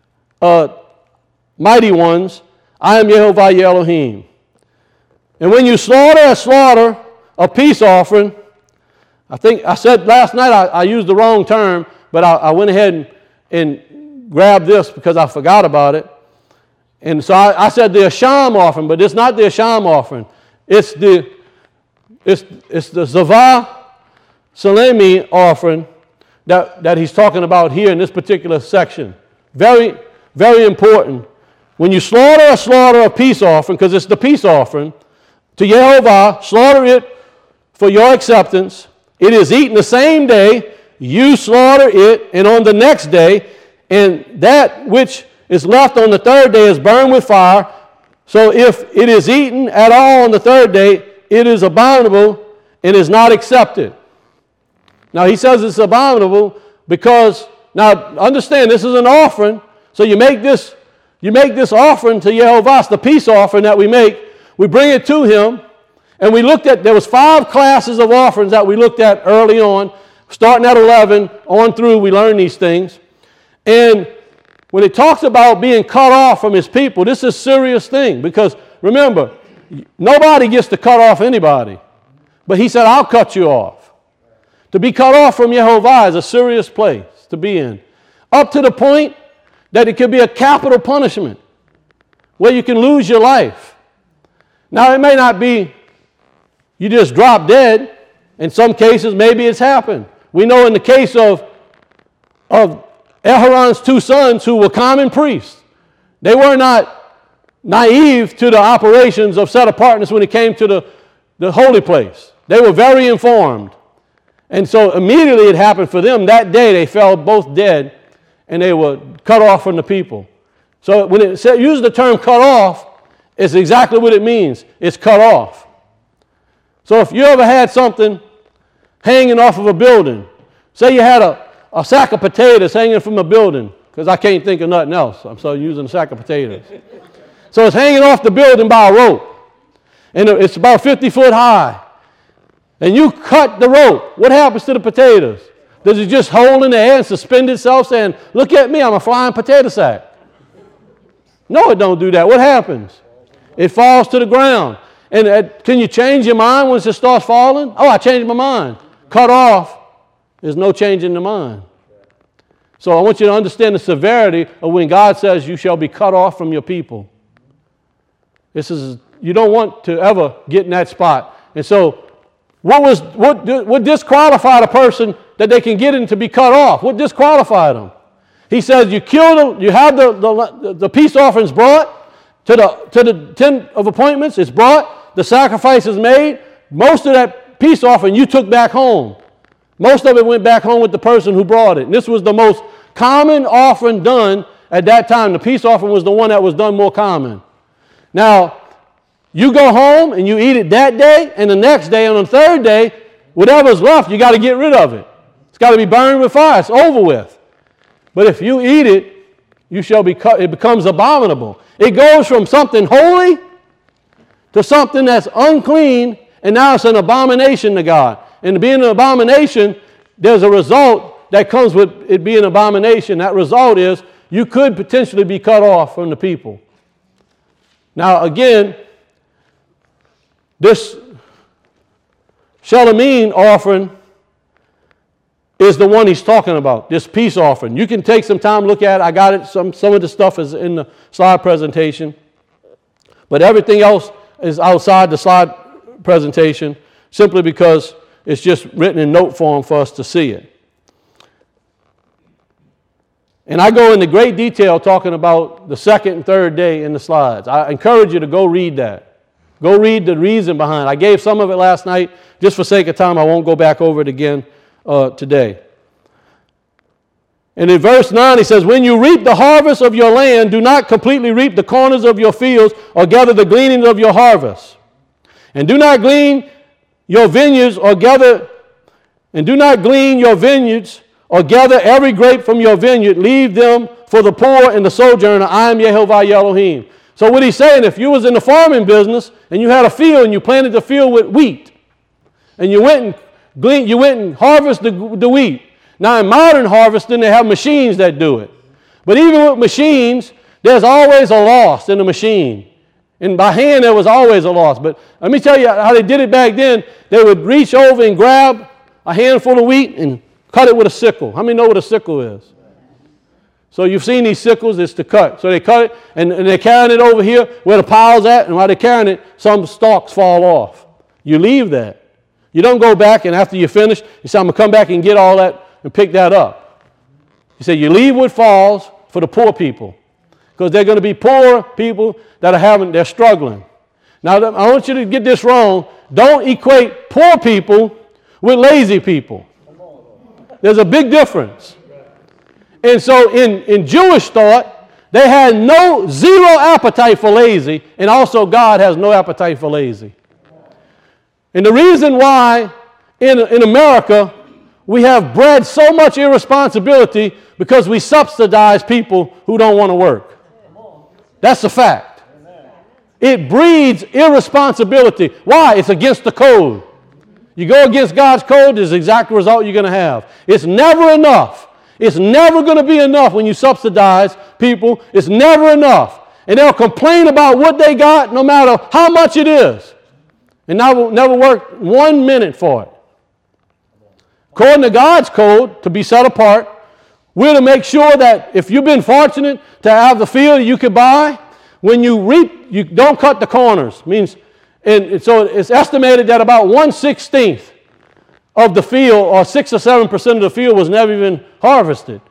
mighty ones. I am Yehovah your Elohim. And when you slaughter a peace offering, I think I said last night I used the wrong term, but I went ahead and grabbed this because I forgot about it. And so I said the Asham offering, but it's not the Asham offering. It's the Zavah Salemi offering that he's talking about here in this particular section. Very, very important. When you slaughter a peace offering, because it's the peace offering, to Yehovah, slaughter it for your acceptance. It is eaten the same day, you slaughter it, and on the next day, and that which is left on the third day is burned with fire. So if it is eaten at all on the third day, it is abominable and is not accepted. Now he says it's abominable because, now understand this is an offering, so you make this offering to Yehovah, it's the peace offering that we make. We bring it to him. And we looked at, there was 5 classes of offerings that we looked at early on, starting at 11, on through, we learned these things. And when it talks about being cut off from his people, this is a serious thing, because remember, nobody gets to cut off anybody. But he said, I'll cut you off. To be cut off from Yehovah is a serious place to be in. Up to the point that it could be a capital punishment, where you can lose your life. Now, it may not be you just drop dead. In some cases, maybe it's happened. We know in the case of Aharon's two sons who were common priests. They were not naive to the operations of set apartness when it came to the holy place. They were very informed. And so immediately it happened for them. That day they fell both dead and they were cut off from the people. So when it uses the term cut off, it's exactly what it means. It's cut off. So if you ever had something hanging off of a building, say you had a sack of potatoes hanging from a building, because I can't think of nothing else. I'm so using a sack of potatoes. So it's hanging off the building by a rope, and it's about 50 foot high. And you cut the rope. What happens to the potatoes? Does it just hold in the air and suspend itself saying, look at me, I'm a flying potato sack? No, it don't do that. What happens? It falls to the ground. And can you change your mind once it starts falling? Oh, I changed my mind. Cut off, there's no change in the mind. So I want you to understand the severity of when God says you shall be cut off from your people. You don't want to ever get in that spot. And so what disqualified a person that they can get in to be cut off? What disqualified them? He says you kill them, you have the peace offerings brought to the tent of appointments, it's brought, the sacrifice is made. Most of that peace offering you took back home. Most of it went back home with the person who brought it. And this was the most common offering done at that time. The peace offering was the one that was done more common. Now, you go home and you eat it that day, and the next day and on the third day, whatever's left, you got to get rid of it. It's got to be burned with fire. It's over with. But if you eat it, you shall be cut. It becomes abominable. It goes from something holy to something that's unclean, and now it's an abomination to God. And being an abomination, there's a result that comes with it being an abomination. That result is you could potentially be cut off from the people. Now, again, this Shalomim offering is the one he's talking about, this peace offering. You can take some time to look at it. I got it. Some of the stuff is in the slide presentation. But everything else is outside the slide presentation simply because it's just written in note form for us to see it. And I go into great detail talking about the second and third day in the slides. I encourage you to go read that. Go read the reason behind it. I gave some of it last night. Just for sake of time, I won't go back over it again today. And in verse 9, he says, when you reap the harvest of your land, do not completely reap the corners of your fields or gather the gleanings of your harvest. And do not glean your vineyards or gather, and do not glean your vineyards or gather every grape from your vineyard. Leave them for the poor and the sojourner. I am Yehovah Elohim. So what he's saying, if you was in the farming business and you had a field and you planted the field with wheat, and you went and harvested the wheat. Now in modern harvesting, they have machines that do it. But even with machines, there's always a loss in the machine. And by hand, there was always a loss. But let me tell you how they did it back then. They would reach over and grab a handful of wheat and cut it with a sickle. How many know what a sickle is? So you've seen these sickles, it's to cut. So they cut it, and they're carrying it over here where the pile's at, and while they're carrying it, some stalks fall off. You leave that. You don't go back, and after you finish, you say, I'm going to come back and get all that and pick that up. You say, you leave what falls for the poor people, because they're going to be poor people that they're struggling. Now, I want you to get this wrong. Don't equate poor people with lazy people. There's a big difference. And so in Jewish thought, they had zero appetite for lazy, and also God has no appetite for lazy. And the reason why in America we have bred so much irresponsibility because we subsidize people who don't want to work. That's a fact. It breeds irresponsibility. Why? It's against the code. You go against God's code, there's the exact result you're going to have. It's never enough. It's never going to be enough when you subsidize people. It's never enough. And they'll complain about what they got no matter how much it is. And never work 1 minute for it. According to God's code, to be set apart, we're to make sure that if you've been fortunate to have the field you could buy, when you reap, you don't cut the corners. And so it's estimated that about 1/16 of the field, or 6 or 7% of the field, was never even harvested.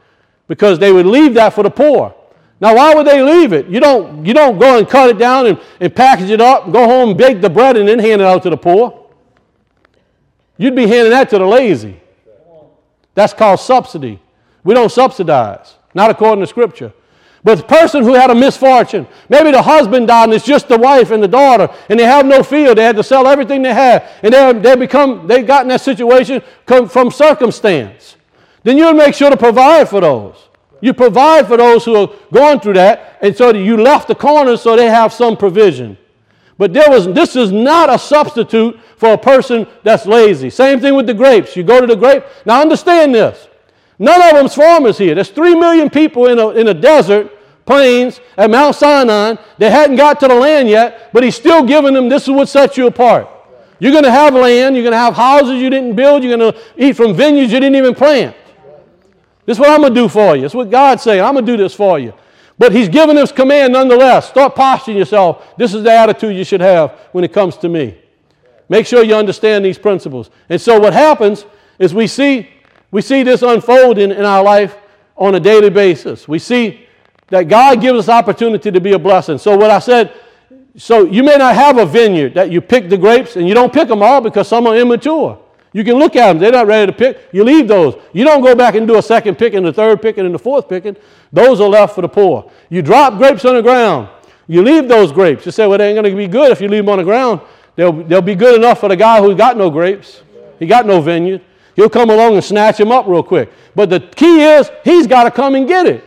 because they would leave that for the poor. Now, why would they leave it? You don't go and cut it down and package it up, go home and bake the bread and then hand it out to the poor. You'd be handing that to the lazy. That's called subsidy. We don't subsidize, not according to Scripture. But the person who had a misfortune, maybe the husband died and it's just the wife and the daughter, and they have no field, they had to sell everything they had, and they got in that situation from circumstance. Then you make sure to provide for those. You provide for those who are going through that, and so you left the corners so they have some provision. But this is not a substitute for a person that's lazy. Same thing with the grapes. You go to the grape. Now understand this. None of them's farmers here. There's 3 million people in a desert, plains, at Mount Sinai. They hadn't got to the land yet, but he's still giving them, this is what sets you apart. You're going to have land. You're going to have houses you didn't build. You're going to eat from vineyards you didn't even plant. This is what I'm going to do for you. It's what God's saying. I'm going to do this for you. But he's giving this command nonetheless. Start posturing yourself. This is the attitude you should have when it comes to me. Make sure you understand these principles. And so what happens is we see this unfolding in our life on a daily basis. We see that God gives us opportunity to be a blessing. So what I said, so you may not have a vineyard that you pick the grapes, and you don't pick them all because some are immature. You can look at them. They're not ready to pick. You leave those. You don't go back and do a second picking, the third picking, and the fourth picking. Those are left for the poor. You drop grapes on the ground. You leave those grapes. You say, well, they ain't going to be good if you leave them on the ground. They'll be good enough for the guy who's got no grapes. He got no vineyard. He'll come along and snatch them up real quick. But the key is he's got to come and get it.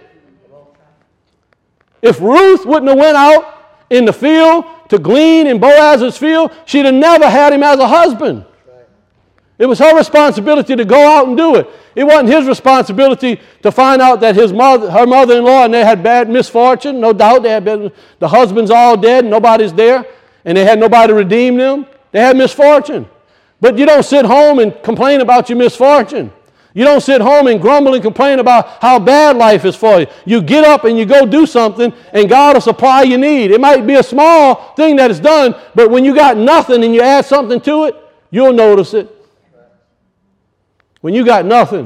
If Ruth wouldn't have went out in the field to glean in Boaz's field, she'd have never had him as a husband. It was her responsibility to go out and do it. It wasn't his responsibility to find out that her mother-in-law, and they had bad misfortune. No doubt the husband's all dead, nobody's there, and they had nobody to redeem them. They had misfortune. But you don't sit home and complain about your misfortune. You don't sit home and grumble and complain about how bad life is for you. You get up and you go do something, and God will supply your need. It might be a small thing that is done, but when you got nothing and you add something to it, you'll notice it. When you got nothing.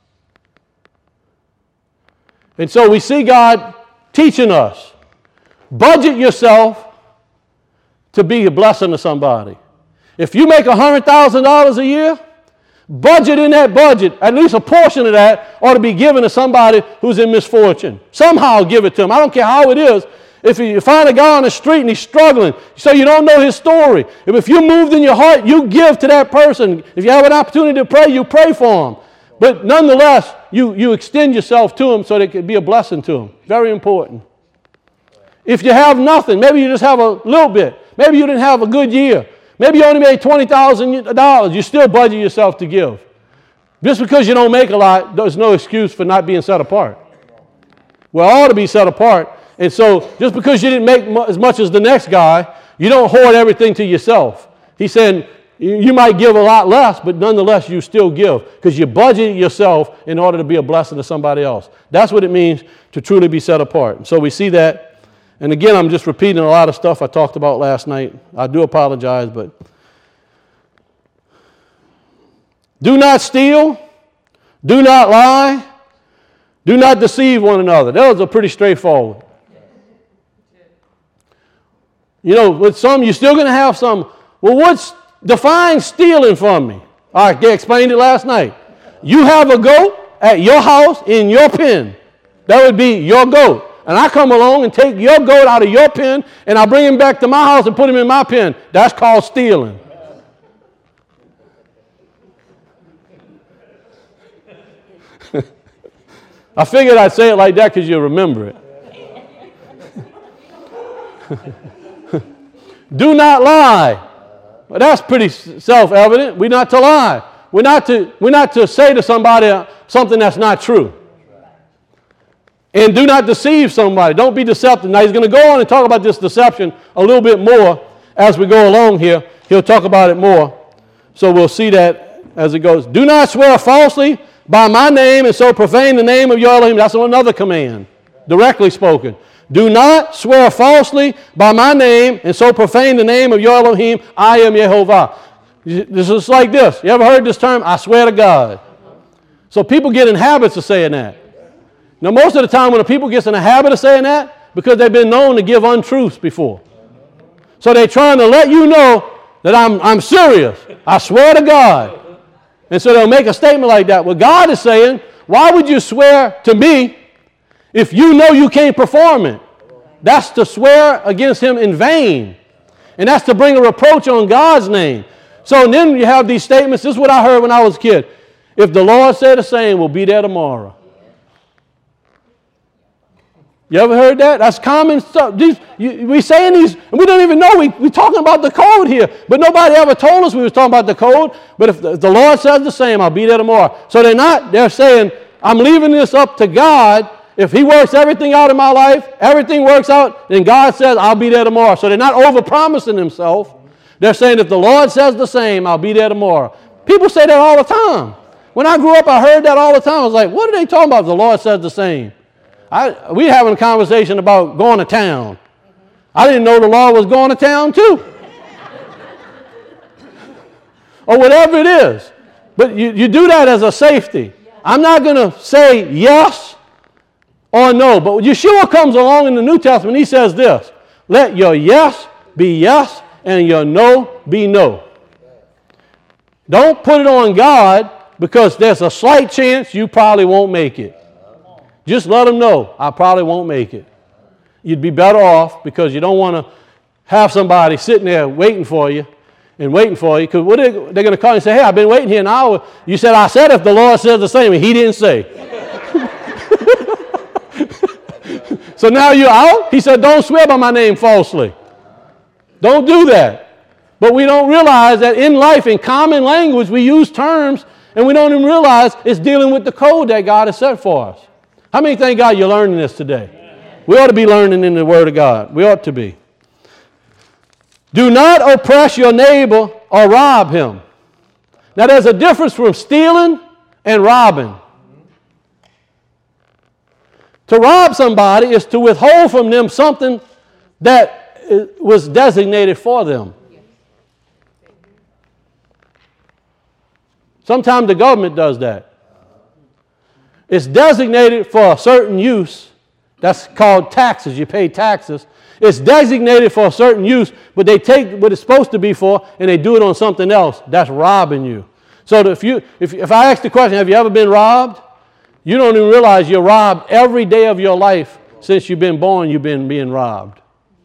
And so we see God teaching us, budget yourself to be a blessing to somebody. If you make $100,000 a year, budget in that budget, at least a portion of that ought to be given to somebody who's in misfortune. Somehow give it to them. I don't care how it is. If you find a guy on the street and he's struggling, so you don't know his story. If you moved in your heart, you give to that person. If you have an opportunity to pray, you pray for him. But nonetheless, you extend yourself to him so that it can be a blessing to him. Very important. If you have nothing, maybe you just have a little bit. Maybe you didn't have a good year. Maybe you only made $20,000. You still budget yourself to give. Just because you don't make a lot, there's no excuse for not being set apart. We ought to be set apart. And so just because you didn't make as much as the next guy, you don't hoard everything to yourself. He's saying you might give a lot less, but nonetheless you still give because you budget yourself in order to be a blessing to somebody else. That's what it means to truly be set apart. And so we see that. And again, I'm just repeating a lot of stuff I talked about last night. I do apologize, but do not steal, do not lie, do not deceive one another. Those are pretty straightforward. You know, with some, you're still going to have some. Well, define stealing from me? All right, they explained it last night. You have a goat at your house in your pen. That would be your goat. And I come along and take your goat out of your pen, and I bring him back to my house and put him in my pen. That's called stealing. I figured I'd say it like that because you'll remember it. Do not lie. Well, that's pretty self-evident. We're not to lie. We're not to say to somebody something that's not true. And do not deceive somebody. Don't be deceptive. Now, he's going to go on and talk about this deception a little bit more as we go along here. He'll talk about it more. So we'll see that as it goes. Do not swear falsely by my name and so profane the name of your Elohim. That's another command, directly spoken. Do not swear falsely by my name and so profane the name of your Elohim. I am Yehovah. This is like this. You ever heard this term? I swear to God. So people get in habits of saying that. Now, most of the time when the people gets in the habit of saying that, because they've been known to give untruths before. So they're trying to let you know that I'm serious. I swear to God. And so they'll make a statement like that. Well, God is saying, why would you swear to me if you know you can't perform it? That's to swear against him in vain. And that's to bring a reproach on God's name. So then you have these statements. This is what I heard when I was a kid. If the Lord said the same, we'll be there tomorrow. You ever heard that? That's common stuff. We saying these, and we don't even know. We're talking about the code here. But nobody ever told us we was talking about the code. But if the Lord says the same, I'll be there tomorrow. So they're saying, I'm leaving this up to God. If he works everything out in my life, everything works out, then God says, I'll be there tomorrow. So they're not over-promising themselves. They're saying, if the Lord says the same, I'll be there tomorrow. People say that all the time. When I grew up, I heard that all the time. I was like, what are they talking about if the Lord says the same? We having a conversation about going to town. I didn't know the Lord was going to town too. Or whatever it is. But you do that as a safety. I'm not going to say yes or no. But when Yeshua comes along in the New Testament, he says this. Let your yes be yes and your no be no. Don't put it on God because there's a slight chance you probably won't make it. Just let them know, I probably won't make it. You'd be better off because you don't want to have somebody sitting there waiting for you because what they're going to call you and say, hey, I've been waiting here an hour. You said, I said if the Lord says the same, and he didn't say. So now you're out? He said, don't swear by my name falsely. Don't do that. But we don't realize that in life, in common language, we use terms, and we don't even realize it's dealing with the code that God has set for us. How many thank God you're learning this today? We ought to be learning in the Word of God. We ought to be. Do not oppress your neighbor or rob him. Now there's a difference from stealing and robbing. To rob somebody is to withhold from them something that was designated for them. Sometimes the government does that. It's designated for a certain use. That's called taxes. You pay taxes. It's designated for a certain use, but they take what it's supposed to be for and they do it on something else. That's robbing you. So if I ask the question, have you ever been robbed? You don't even realize you're robbed every day of your life. Since you've been born, you've been being robbed.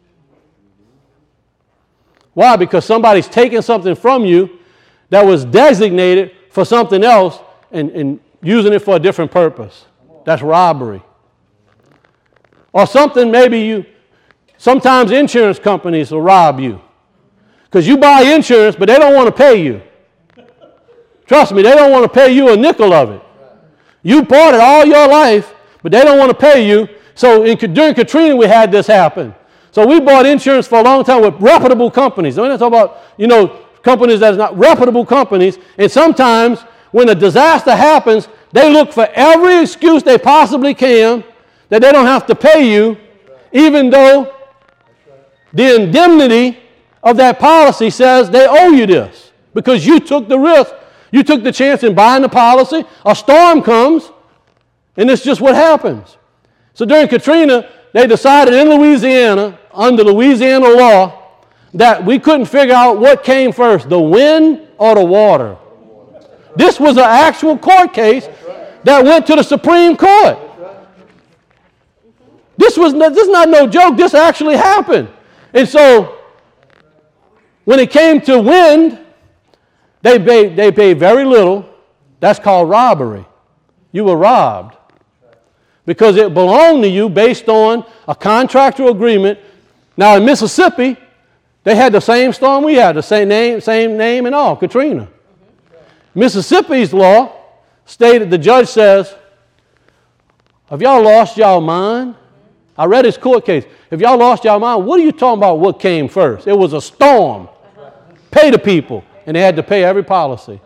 Why? Because somebody's taking something from you that was designated for something else and using it for a different purpose. That's robbery. Or something sometimes insurance companies will rob you. Because you buy insurance, but they don't want to pay you. Trust me, they don't want to pay you a nickel of it. You bought it all your life, but they don't want to pay you. So during Katrina, we had this happen. So we bought insurance for a long time with reputable companies. I'm not talking about, companies that's not reputable companies. And sometimes when a disaster happens, they look for every excuse they possibly can that they don't have to pay you, even though the indemnity of that policy says they owe you this because you took the risk. You took the chance in buying the policy. A storm comes, and it's just what happens. So during Katrina, they decided in Louisiana, under Louisiana law, that we couldn't figure out what came first, the wind or the water. This was an actual court case that went to the Supreme Court. This is not no joke. This actually happened. And so when it came to wind, they paid very little. That's called robbery. You were robbed because it belonged to you based on a contractual agreement. Now in Mississippi, they had the same storm we had, the same name and all, Katrina. Mississippi's law stated, the judge says, have y'all lost y'all mind? I read his court case. If y'all lost y'all mind, what are you talking about what came first? It was a storm. Pay the people. And they had to pay every policy.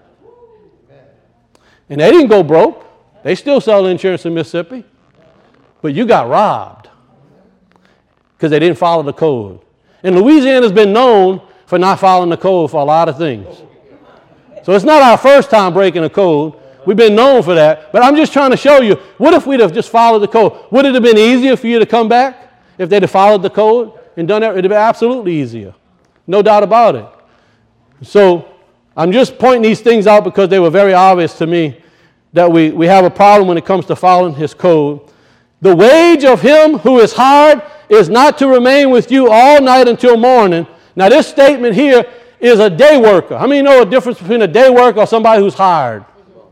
And they didn't go broke. They still sell insurance in Mississippi. But you got robbed because they didn't follow the code. And Louisiana's been known for not following the code for a lot of things. So it's not our first time breaking the code. We've been known for that. But I'm just trying to show you, what if we'd have just followed the code? Would it have been easier for you to come back if they'd have followed the code and done that? It would have been absolutely easier. No doubt about it. So I'm just pointing these things out because they were very obvious to me that we have a problem when it comes to following his code. The wage of him who is hired is not to remain with you all night until morning. Now this statement here is a day worker. How many know the difference between a day worker or somebody who's hired?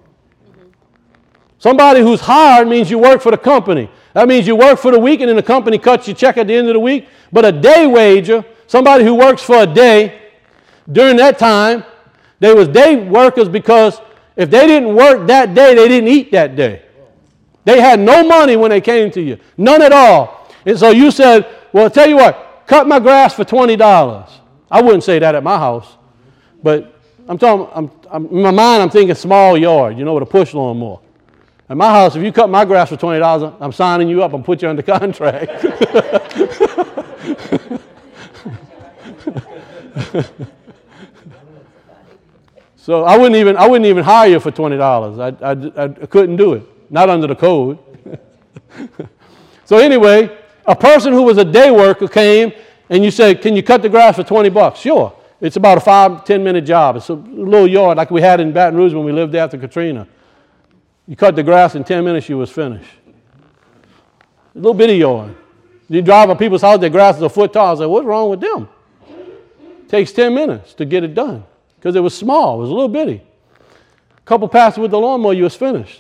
Somebody who's hired means you work for the company. That means you work for the week and then the company cuts your check at the end of the week. But a day wager, somebody who works for a day, during that time, they was day workers because if they didn't work that day, they didn't eat that day. They had no money when they came to you. None at all. And so you said, well, I'll tell you what, cut my grass for $20. I wouldn't say that at my house. But I'm talking, in my mind, I'm thinking small yard, with a push lawnmower. At my house, if you cut my grass for $20, I'm signing you up and put you under contract. So I wouldn't even hire you for $20. I couldn't do it. Not under the code. So anyway, a person who was a day worker came and you said, can you cut the grass for $20? Sure. It's about a 5-10 minute job. It's a little yard like we had in Baton Rouge when we lived after Katrina. You cut the grass in 10 minutes, you was finished. A little bitty yard. You drive by people's house, their grass is a foot tall. I say, what's wrong with them? It takes 10 minutes to get it done because it was small. It was a little bitty. A couple passes with the lawnmower, you was finished.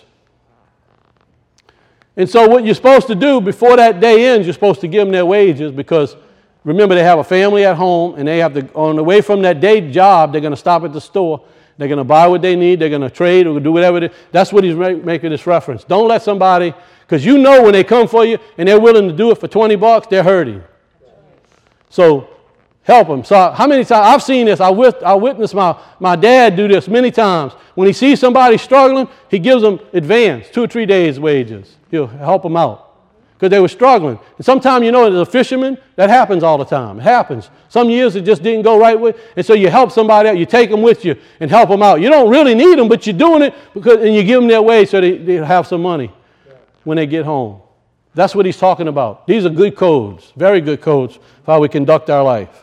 And so what you're supposed to do before that day ends, you're supposed to give them their wages because remember they have a family at home and they have to, on the way from that day job, they're going to stop at the store. They're going to buy what they need. They're going to trade or do whatever it is. That's what he's making this reference. Don't let somebody, because you know when they come for you and they're willing to do it for $20, they're hurting. So help them. So how many times, I've seen this. I witnessed my dad do this many times. When he sees somebody struggling, he gives them advance, 2 or 3 days' wages. He'll help them out because they were struggling. And sometimes, as a fisherman, that happens all the time. It happens. Some years it just didn't go right with, and so you help somebody out. You take them with you and help them out. You don't really need them, but you're doing it and you give them their wage so they have some money when they get home. That's what he's talking about. These are good codes, very good codes for how we conduct our life.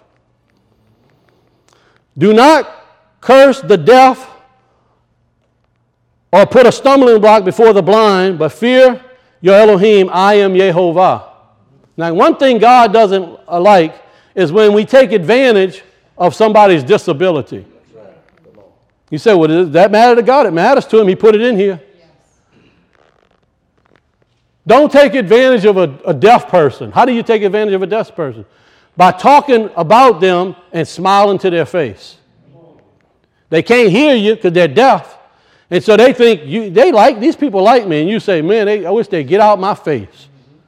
Do not curse the deaf or put a stumbling block before the blind, but fear your Elohim, I am Yehovah. Now, one thing God doesn't like is when we take advantage of somebody's disability. You say, well, does that matter to God? It matters to him. He put it in here. Yes. Don't take advantage of a deaf person. How do you take advantage of a deaf person? By talking about them and smiling to their face. They can't hear you because they're deaf. And so they think, these people like me. And you say, man, I wish they'd get out my face.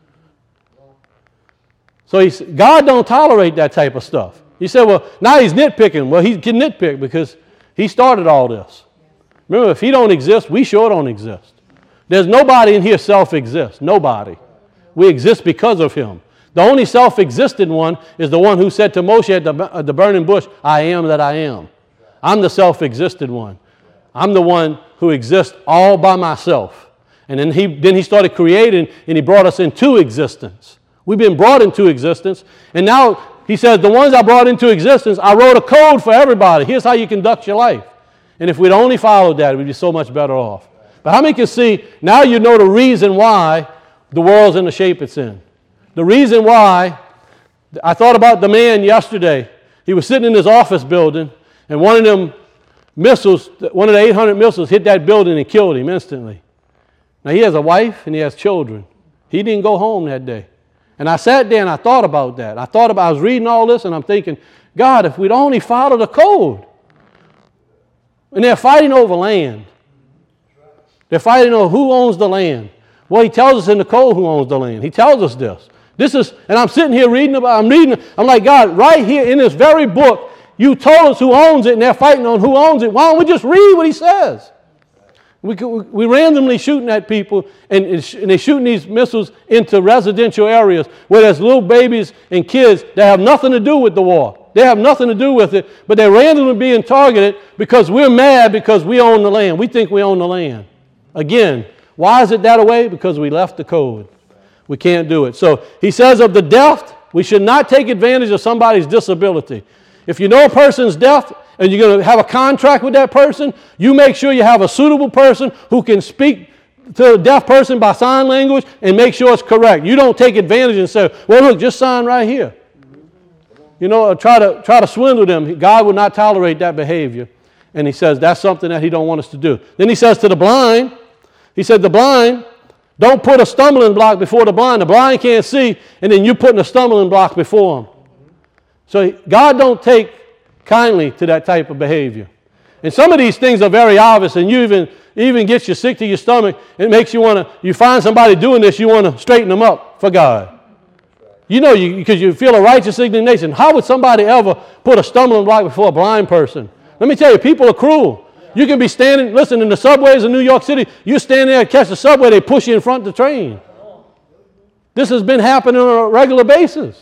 So God don't tolerate that type of stuff. You say, well, now he's nitpicking. Well, he can nitpick because he started all this. Remember, if he don't exist, we sure don't exist. There's nobody in here self-exists. Nobody. We exist because of him. The only self-existent one is the one who said to Moshe at the burning bush, I am that I am. I'm the self-existent one. I'm the one who exists all by myself. And then he started creating and he brought us into existence. We've been brought into existence. And now he says, the ones I brought into existence, I wrote a code for everybody. Here's how you conduct your life. And if we'd only followed that, we'd be so much better off. But how many can see, now you know the reason why the world's in the shape it's in. The reason why, I thought about the man yesterday. He was sitting in his office building, and one of them missiles, one of the 800 missiles hit that building and killed him instantly. Now he has a wife and he has children. He didn't go home that day. And I sat there and I thought about that. I was reading all this and I'm thinking, God, if we'd only follow the code. And they're fighting over land. They're fighting over who owns the land. Well, he tells us in the code who owns the land. He tells us this. And I'm sitting here I'm like, God, right here in this very book, you told us who owns it, and they're fighting on who owns it. Why don't we just read what he says? We randomly shooting at people, and they're shooting these missiles into residential areas where there's little babies and kids that have nothing to do with the war. They have nothing to do with it, but they're randomly being targeted because we're mad because we own the land. We think we own the land. Again, why is it that way? Because we left the code. We can't do it. So he says of the deaf, we should not take advantage of somebody's disability. If you know a person's deaf and you're going to have a contract with that person, you make sure you have a suitable person who can speak to a deaf person by sign language and make sure it's correct. You don't take advantage and say, well, look, just sign right here. You know, try to swindle them. God will not tolerate that behavior. And he says that's something that he don't want us to do. Then he says to the blind, he said the blind, don't put a stumbling block before the blind. The blind can't see, and then you're putting a stumbling block before them. So God don't take kindly to that type of behavior. And some of these things are very obvious, and you even gets you sick to your stomach. It makes you want to, you find somebody doing this, you want to straighten them up for God. You know, because you feel a righteous indignation. How would somebody ever put a stumbling block before a blind person? Let me tell you, people are cruel. You can be standing, listen, in the subways in New York City, you stand there and catch the subway, they push you in front of the train. This has been happening on a regular basis.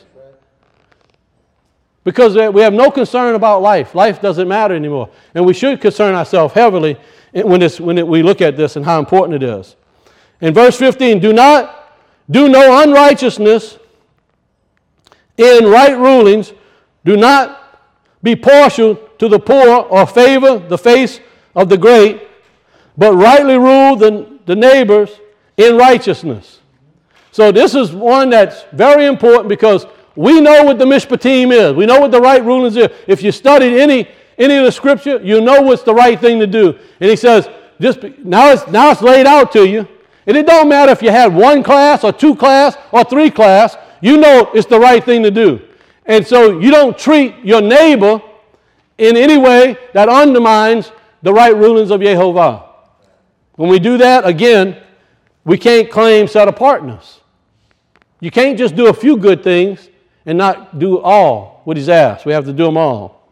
Because we have no concern about life. Life doesn't matter anymore. And we should concern ourselves heavily when we look at this and how important it is. In verse 15, do no unrighteousness in right rulings. Do not be partial to the poor or favor the face of the great, but rightly rule the neighbors in righteousness. So this is one that's very important because we know what the mishpatim is. We know what the right rulings is. If you studied any of the scripture, you know what's the right thing to do. And he says, now it's laid out to you. And it don't matter if you had 1 class or 2 class or 3 class. You know it's the right thing to do. And so you don't treat your neighbor in any way that undermines the right rulings of Yehovah. When we do that, again, we can't claim set apartness. You can't just do a few good things and not do all what he's asked. We have to do them all.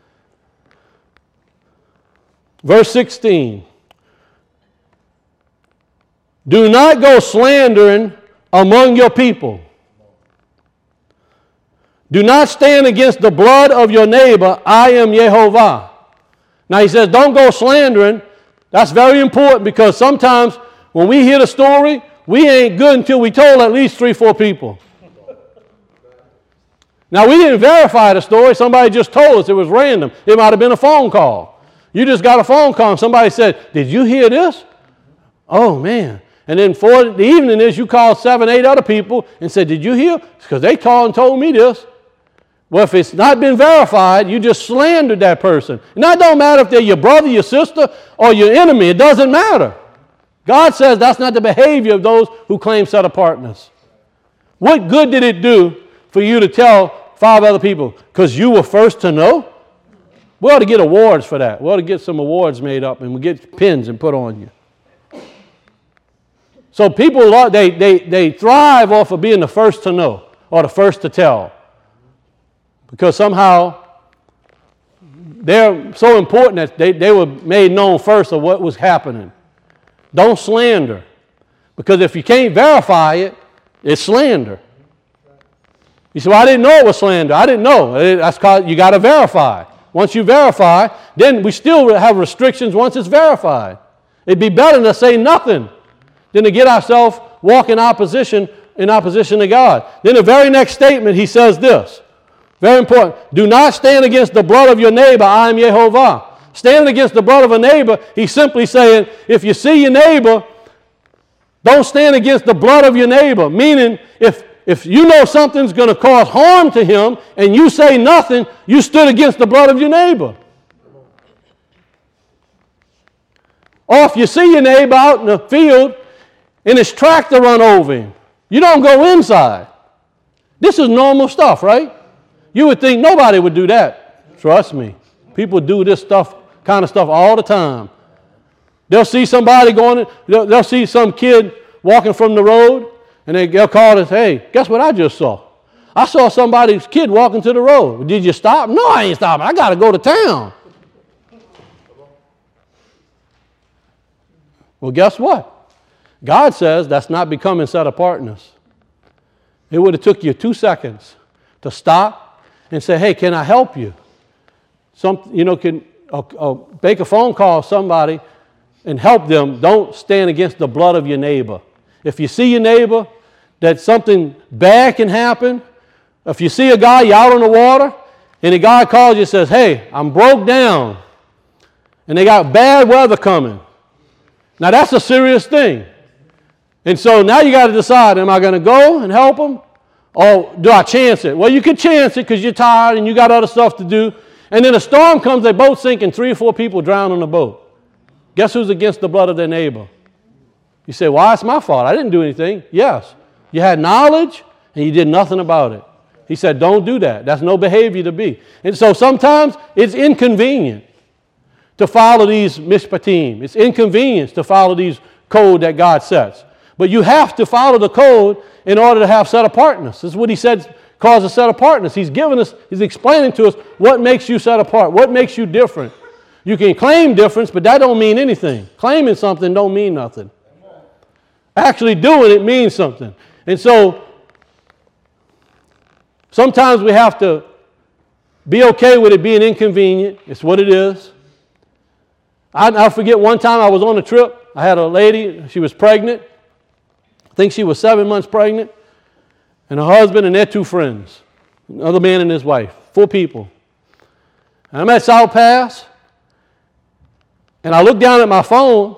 Verse 16. Do not go slandering among your people. Do not stand against the blood of your neighbor. I am Yehovah. Now he says, don't go slandering. That's very important because sometimes when we hear the story, we ain't good until we told at least 3-4 people. Now we didn't verify the story. Somebody just told us it was random. It might have been a phone call. You just got a phone call and somebody said, did you hear this? Oh man. And then for the evening is you called 7-8 other people and said, did you hear? Because they called and told me this. Well, if it's not been verified, you just slandered that person. And that don't matter if they're your brother, your sister, or your enemy. It doesn't matter. God says that's not the behavior of those who claim set apartness. What good did it do for you to tell 5 other people? Because you were first to know? We ought to get awards for that. We ought to get some awards made up and we get pins and put on you. So people, they thrive off of being the first to know or the first to tell. Because somehow they're so important that they were made known first of what was happening. Don't slander. Because if you can't verify it, it's slander. You say, well, I didn't know it was slander. I didn't know. That's called, you got to verify. Once you verify, then we still have restrictions once it's verified. It'd be better to say nothing than to get ourselves walking in opposition to God. Then the very next statement, he says this. Very important. Do not stand against the blood of your neighbor. I am Yehovah. Standing against the blood of a neighbor, he's simply saying, if you see your neighbor, don't stand against the blood of your neighbor. Meaning, if you know something's going to cause harm to him and you say nothing, you stood against the blood of your neighbor. Or if you see your neighbor out in the field and his tractor run over him, you don't go inside. This is normal stuff, right? You would think nobody would do that. Trust me. People do this kind of stuff all the time. They'll see somebody they'll see some kid walking from the road, and they'll call us, hey, guess what I just saw? I saw somebody's kid walking to the road. Did you stop? No, I ain't stopping. I got to go to town. Well, guess what? God says that's not becoming set apartness. It would have took you 2 seconds to stop and say, hey, can I help you? Make a phone call to somebody and help them, don't stand against the blood of your neighbor. If you see your neighbor, that something bad can happen. If you see a guy, you're out on the water, and the guy calls you and says, hey, I'm broke down, and they got bad weather coming. Now, that's a serious thing. And so now you got to decide, am I going to go and help them, or do I chance it? Well, you can chance it because you're tired and you got other stuff to do. And then a storm comes, they boat sink, and 3 or 4 people drown on the boat. Guess who's against the blood of their neighbor? You say, well, it's my fault. I didn't do anything. Yes. You had knowledge, and you did nothing about it. He said, don't do that. That's no behavior to be. And so sometimes it's inconvenient to follow these mishpatim. It's inconvenient to follow these code that God sets. But you have to follow the code in order to have set apartness. This is what he said causes set apartness. He's giving us, he's explaining to us what makes you set apart, what makes you different. You can claim difference, but that don't mean anything. Claiming something don't mean nothing. Actually doing it means something. And so sometimes we have to be okay with it being inconvenient. It's what it is. I'll forget one time I was on a trip. I had a lady, she was pregnant. I think she was 7 months pregnant. And her husband and their 2 friends. Another man and his wife. 4 people. And I'm at South Pass. And I look down at my phone.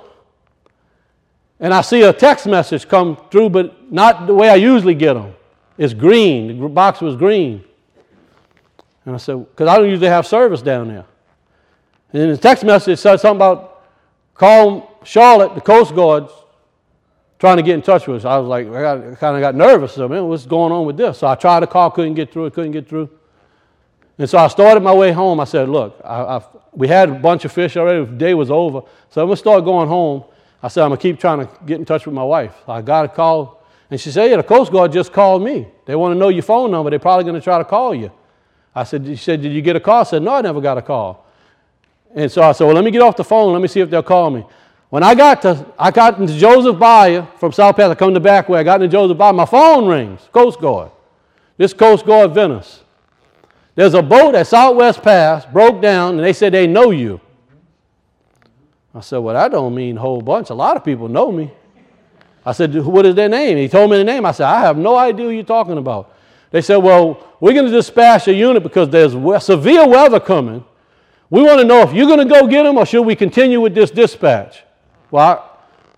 And I see a text message come through, but not the way I usually get them. It's green. The box was green. And I said, because I don't usually have service down there. And the text message said something about call Charlotte, the Coast Guard, trying to get in touch with us. I was like, I kind of got nervous. I mean, what's going on with this? So I tried to call, couldn't get through. And so I started my way home. I said, look, we had a bunch of fish already. The day was over. So I'm going to start going home. I said, I'm going to keep trying to get in touch with my wife. So I got a call. And she said, yeah, the Coast Guard just called me. They want to know your phone number. They're probably going to try to call you. She said, did you get a call? I said, no, I never got a call. And so I said, well, let me get off the phone. Let me see if they'll call me. When I got into Joseph Bayou from South Pass, I come the back way. I got into Joseph Bayou. My phone rings, Coast Guard. This Coast Guard Venice. There's a boat at Southwest Pass, broke down, and they said they know you. I said, well, that don't mean a whole bunch. A lot of people know me. I said, what is their name? He told me the name. I said, I have no idea who you're talking about. They said, well, we're going to dispatch a unit because there's severe weather coming. We want to know if you're going to go get them or should we continue with this dispatch? Well,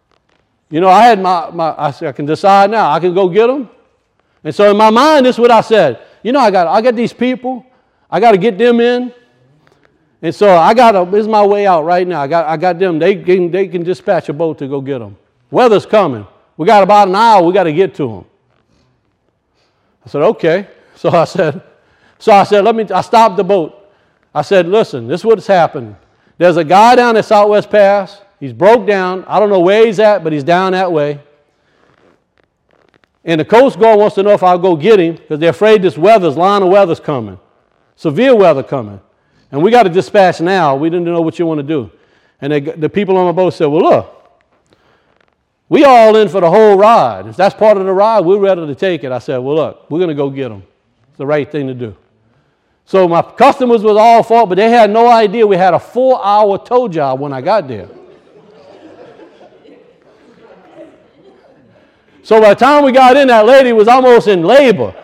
I had I said, I can decide now. I can go get them. And so in my mind, this is what I said. I got these people. I got to get them in. And so this is my way out right now. I got them. They can dispatch a boat to go get them. Weather's coming. We got about an hour. We got to get to them. I said, okay. So I said, I stopped the boat. I said, listen, this is what's happened. There's a guy down at Southwest Pass. He's broke down. I don't know where he's at, but he's down that way. And the Coast Guard wants to know if I'll go get him because they're afraid this line of weather's coming. Severe weather coming. And we got to dispatch now. We didn't know what you want to do. And the people on my boat said, well, look, we all in for the whole ride. If that's part of the ride, we're ready to take it. I said, well, look, we're going to go get them. It's the right thing to do. So my customers was all fault, but they had no idea we had a 4-hour tow job when I got there. So by the time we got in, that lady was almost in labor.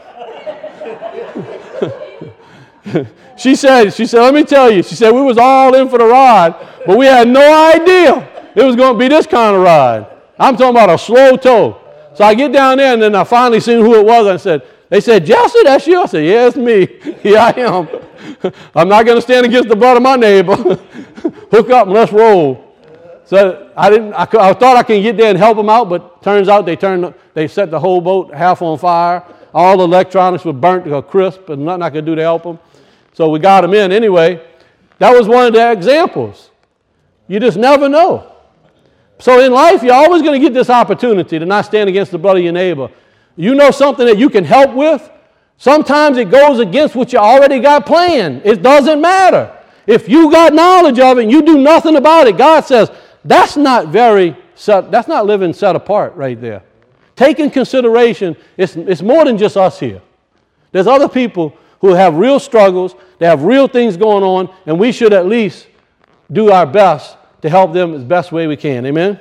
She said, let me tell you, she said, we was all in for the ride, but we had no idea it was going to be this kind of ride. I'm talking about a slow tow. So I get down there, and then I finally seen who it was, and they said, Jesse, that's you? I said, yeah, it's me. Here I am. I'm not going to stand against the blood of my neighbor. Hook up and let's roll. So I thought I could get there and help them out, but turns out they set the whole boat half on fire. All the electronics were burnt to a crisp, and nothing I could do to help them. So we got them in anyway. That was one of the examples. You just never know. So in life, you're always going to get this opportunity to not stand against the blood of your neighbor. You know something that you can help with? Sometimes it goes against what you already got planned. It doesn't matter. If you got knowledge of it and you do nothing about it, God says, that's not living set apart right there. Take in consideration, it's more than just us here. There's other people who have real struggles, they have real things going on, and we should at least do our best to help them as best way we can. Amen?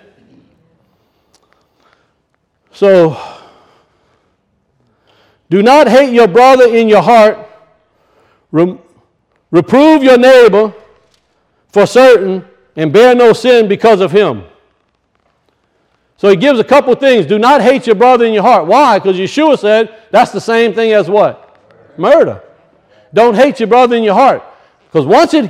So, do not hate your brother in your heart. Reprove your neighbor for certain and bear no sin because of him. So he gives a couple things. Do not hate your brother in your heart. Why? Because Yeshua said that's the same thing as what? Murder. Don't hate your brother in your heart. Because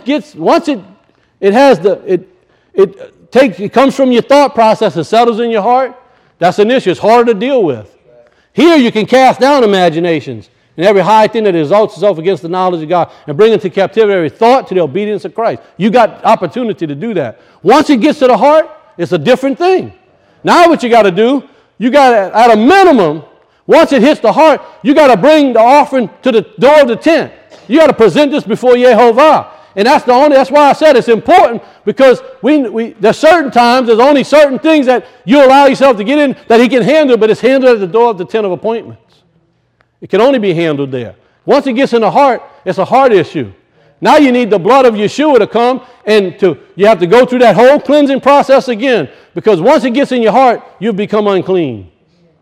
it comes from your thought process and settles in your heart, that's an issue. It's harder to deal with. Here you can cast down imaginations and every high thing that exalts itself against the knowledge of God and bring into captivity every thought to the obedience of Christ. You got opportunity to do that. Once it gets to the heart, it's a different thing. Now what you got to do, you got to, at a minimum, once it hits the heart, you got to bring the offering to the door of the tent. You got to present this before Yehovah. And that's why I said it's important, because there's certain times, there's only certain things that you allow yourself to get in that he can handle, but it's handled at the door of the tent of appointments. It can only be handled there. Once it gets in the heart, it's a heart issue. Now you need the blood of Yeshua to come, and you have to go through that whole cleansing process again, because once it gets in your heart, you've become unclean.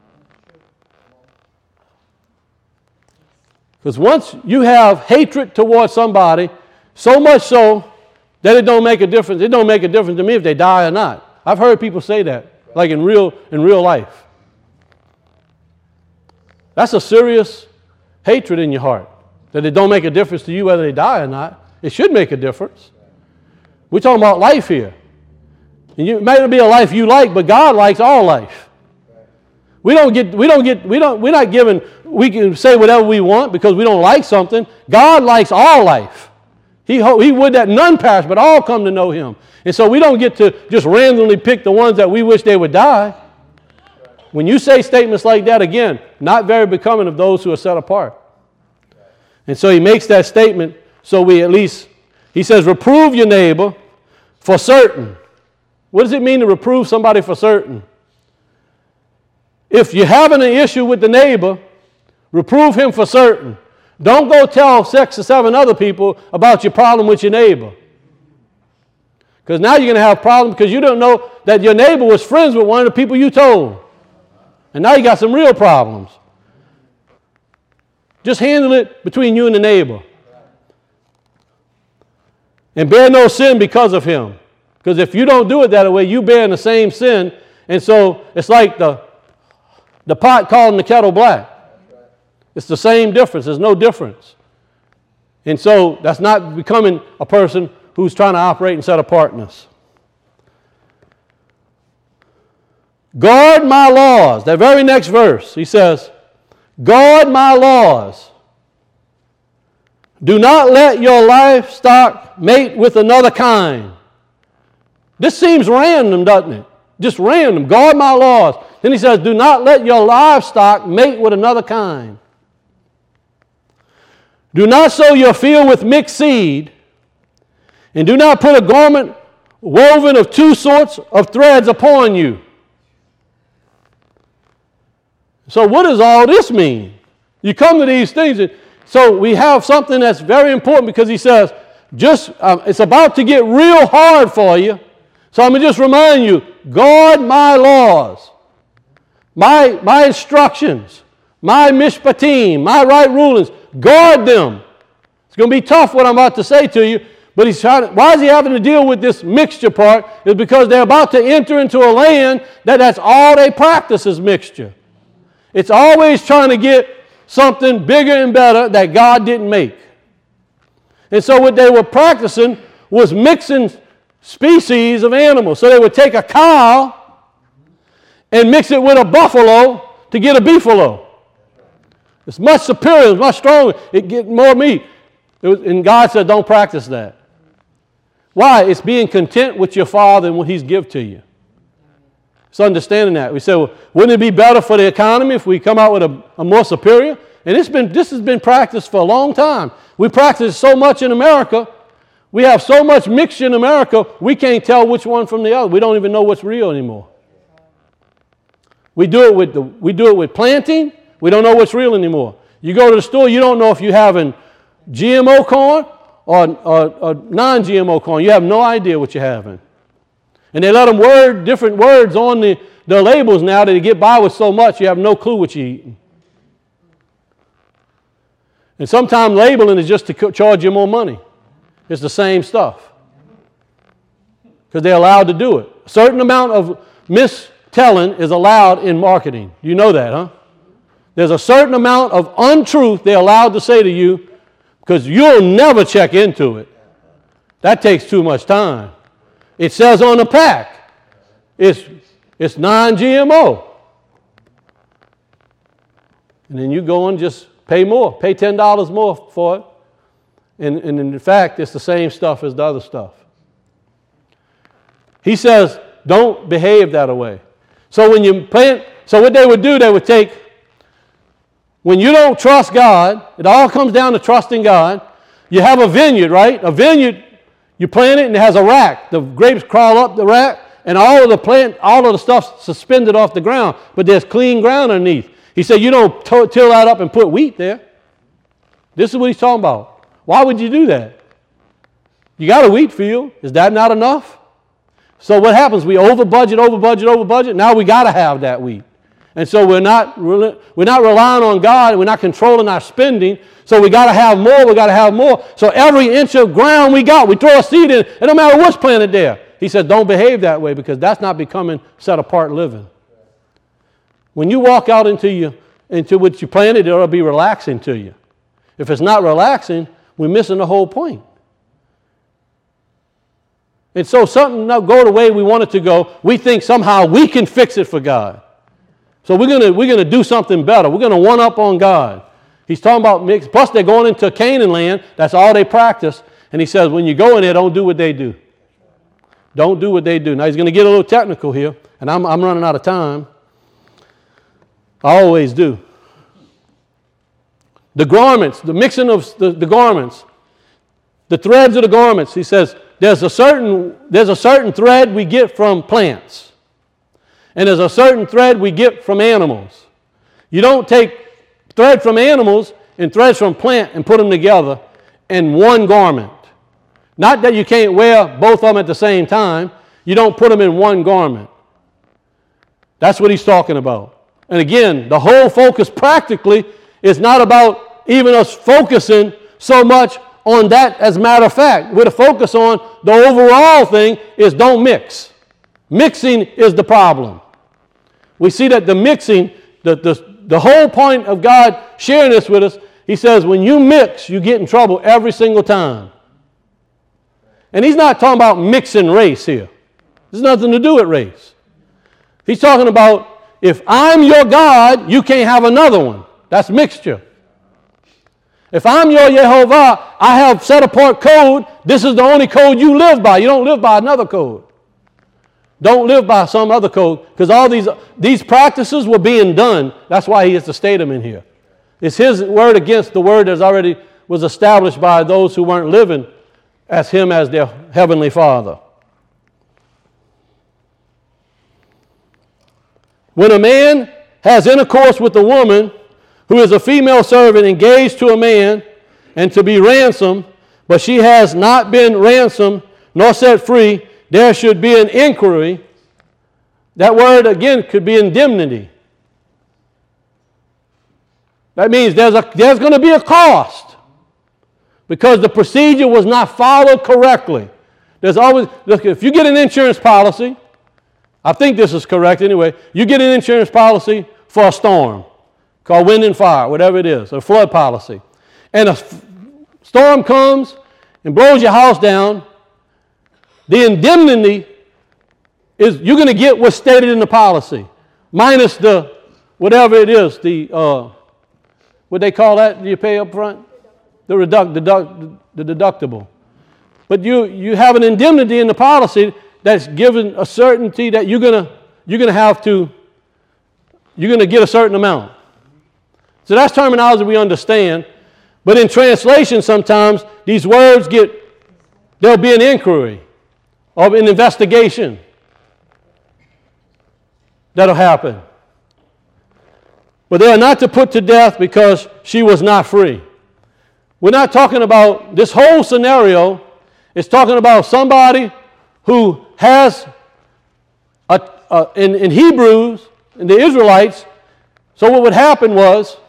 Because once you have hatred towards somebody, so much so that it don't make a difference. It don't make a difference to me if they die or not. I've heard people say that, like in real life. That's a serious hatred in your heart, that it don't make a difference to you whether they die or not. It should make a difference. We're talking about life here. And it may not be a life you like, but God likes all life. We can say whatever we want because we don't like something. God likes all life. He would that none perish, but all come to know him. And so we don't get to just randomly pick the ones that we wish they would die. When you say statements like that, again, not very becoming of those who are set apart. And so he makes that statement so he says, reprove your neighbor for certain. What does it mean to reprove somebody for certain? If you're having an issue with the neighbor, reprove him for certain. Don't go tell 6 or 7 other people about your problem with your neighbor. Because now you're going to have problems because you don't know that your neighbor was friends with one of the people you told. And now you got some real problems. Just handle it between you and the neighbor. And bear no sin because of him. Because if you don't do it that way, you bear in the same sin. And so it's like the pot calling the kettle black. It's the same difference. There's no difference. And so that's not becoming a person who's trying to operate in set apartness. Guard my laws. That very next verse, he says, guard my laws. Do not let your livestock mate with another kind. This seems random, doesn't it? Just random. Guard my laws. Then he says, do not let your livestock mate with another kind. Do not sow your field with mixed seed, and do not put a garment woven of 2 sorts of threads upon you. So what does all this mean? You come to these things, and so we have something that's very important, because he says, it's about to get real hard for you. So I'm going to just remind you, guard my laws, my instructions, my mishpatim, my right rulings. Guard them. It's going to be tough what I'm about to say to you, but why is he having to deal with this mixture part? It's because they're about to enter into a land that's all they practice is mixture. It's always trying to get something bigger and better that God didn't make. And so what they were practicing was mixing species of animals. So they would take a cow and mix it with a buffalo to get a beefalo. It's much superior, it's much stronger, it gets more meat. And God said, don't practice that. Why? It's being content with your Father and what He's given to you. It's understanding that. We say, well, wouldn't it be better for the economy if we come out with a more superior? And this has been practiced for a long time. We practice so much in America. We have so much mixture in America, we can't tell which one from the other. We don't even know what's real anymore. We do it with planting. We don't know what's real anymore. You go to the store, you don't know if you're having GMO corn or non-GMO corn. You have no idea what you're having. And they let them different words on the labels now that they get by with so much you have no clue what you're eating. And sometimes labeling is just to charge you more money. It's the same stuff. Because they're allowed to do it. A certain amount of mistelling is allowed in marketing. You know that, huh? There's a certain amount of untruth they're allowed to say to you because you'll never check into it. That takes too much time. It says on the pack, it's non-GMO. And then you go and just pay more. Pay $10 more for it. And in fact, it's the same stuff as the other stuff. He says, don't behave that way. So when you plant, so what they would do, they would take, when you don't trust God, it all comes down to trusting God. You have a vineyard, right? A vineyard, you plant it and it has a rack. The grapes crawl up the rack and all of the stuff suspended off the ground, but there's clean ground underneath. He said, you don't till that up and put wheat there. This is what he's talking about. Why would you do that? You got a wheat field. Is that not enough? So what happens? We over budget. Now we got to have that wheat. And so we're not relying on God. We're not controlling our spending. So we got to have more. So every inch of ground we got, we throw a seed in. It don't matter what's planted there. He said, don't behave that way because that's not becoming set apart living. When you walk out into what you planted, it'll be relaxing to you. If it's not relaxing, we're missing the whole point. And so something not go the way we want it to go, we think somehow we can fix it for God. So we're gonna do something better. We're gonna one up on God. He's talking about mix. Plus they're going into Canaan land. That's all they practice. And he says, when you go in there, don't do what they do. Don't do what they do. Now he's going to get a little technical here, and I'm running out of time. I always do. The garments, the mixing of the garments, the threads of the garments. He says there's a certain thread we get from plants, and there's a certain thread we get from animals. You don't take thread from animals and threads from plant and put them together in one garment. Not that you can't wear both of them at the same time. You don't put them in one garment. That's what he's talking about. And again, the whole focus practically is not about even us focusing so much on that as a matter of fact. We're to focus on the overall thing is don't mix. Mixing is the problem. We see that the mixing, the whole point of God sharing this with us, he says when you mix, you get in trouble every single time. And he's not talking about mixing race here. There's nothing to do with race. He's talking about if I'm your God, you can't have another one. That's mixture. If I'm your Yehovah, I have set apart code. This is the only code you live by. You don't live by another code. Don't live by some other code because all these practices were being done. That's why he has to state them in here. It's his word against the word that already was established by those who weren't living as him as their heavenly Father. When a man has intercourse with a woman who is a female servant engaged to a man and to be ransomed, but she has not been ransomed nor set free, there should be an inquiry. That word again could be indemnity. That means there's going to be a cost because the procedure was not followed correctly. There's always, look, if you get an insurance policy, I think this is correct anyway, you get an insurance policy for a storm called wind and fire, whatever it is, a flood policy. And a storm comes and blows your house down, the indemnity is you're going to get what's stated in the policy, minus the, whatever it is, the, what they call that you pay up front? The deductible. But you have an indemnity in the policy that's given a certainty that you're going to get a certain amount. So that's terminology we understand. But in translation sometimes these words there'll be an inquiry or an investigation that'll happen. But they are not to put to death because she was not free. We're not talking about this whole scenario. It's talking about somebody who has in Hebrews, in the Israelites, so what would happen was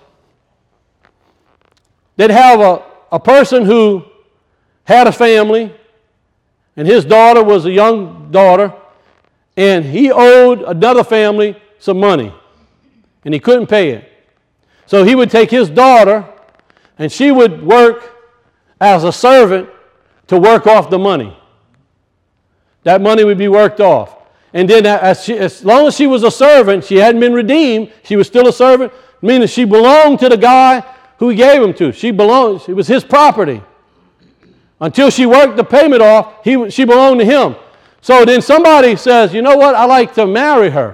they'd have a person who had a family, and his daughter was a young daughter, and he owed another family some money, and he couldn't pay it. So he would take his daughter, and she would work as a servant to work off the money. That money would be worked off. And then as long as she was a servant, she hadn't been redeemed, she was still a servant, meaning she belonged to the guy who he gave him to. It was his property. Until she worked the payment off, she belonged to him. So then somebody says, you know what, I'd like to marry her.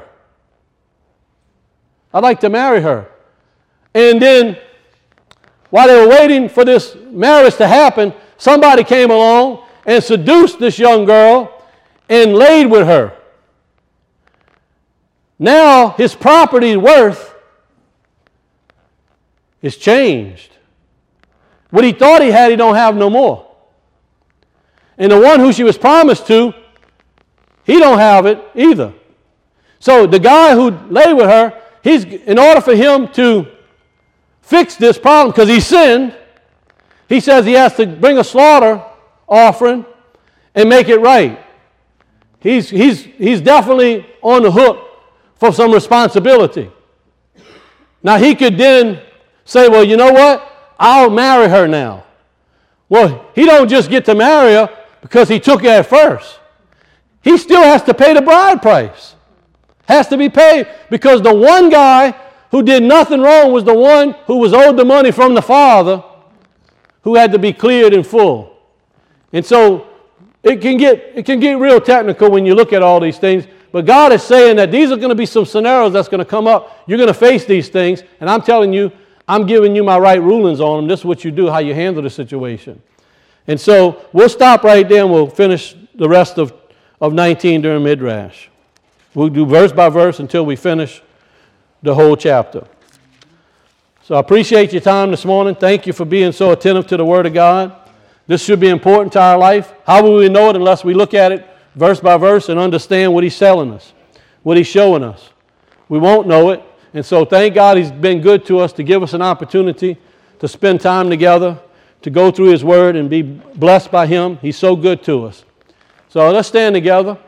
I'd like to marry her. And then, while they were waiting for this marriage to happen, somebody came along and seduced this young girl and laid with her. Now his property worth is changed. What he thought he had, he don't have no more. And the one who she was promised to, he don't have it either. So the guy who lay with her, in order for him to fix this problem, because he sinned, he says he has to bring a slaughter offering and make it right. He's definitely on the hook for some responsibility. Now he could then say, well, you know what? I'll marry her now. Well, he don't just get to marry her because he took her at first. He still has to pay the bride price. Has to be paid because the one guy who did nothing wrong was the one who was owed the money from the father, who had to be cleared in full. And so it can get real technical when you look at all these things. But God is saying that these are going to be some scenarios that's going to come up. You're going to face these things. And I'm telling you, I'm giving you my right rulings on them. This is what you do, how you handle the situation. And so we'll stop right there and we'll finish the rest of 19 during Midrash. We'll do verse by verse until we finish the whole chapter. So I appreciate your time this morning. Thank you for being so attentive to the Word of God. This should be important to our life. How will we know it unless we look at it verse by verse and understand what He's telling us, what He's showing us? We won't know it. And so thank God He's been good to us to give us an opportunity to spend time together, to go through His Word and be blessed by Him. He's so good to us. So let's stand together.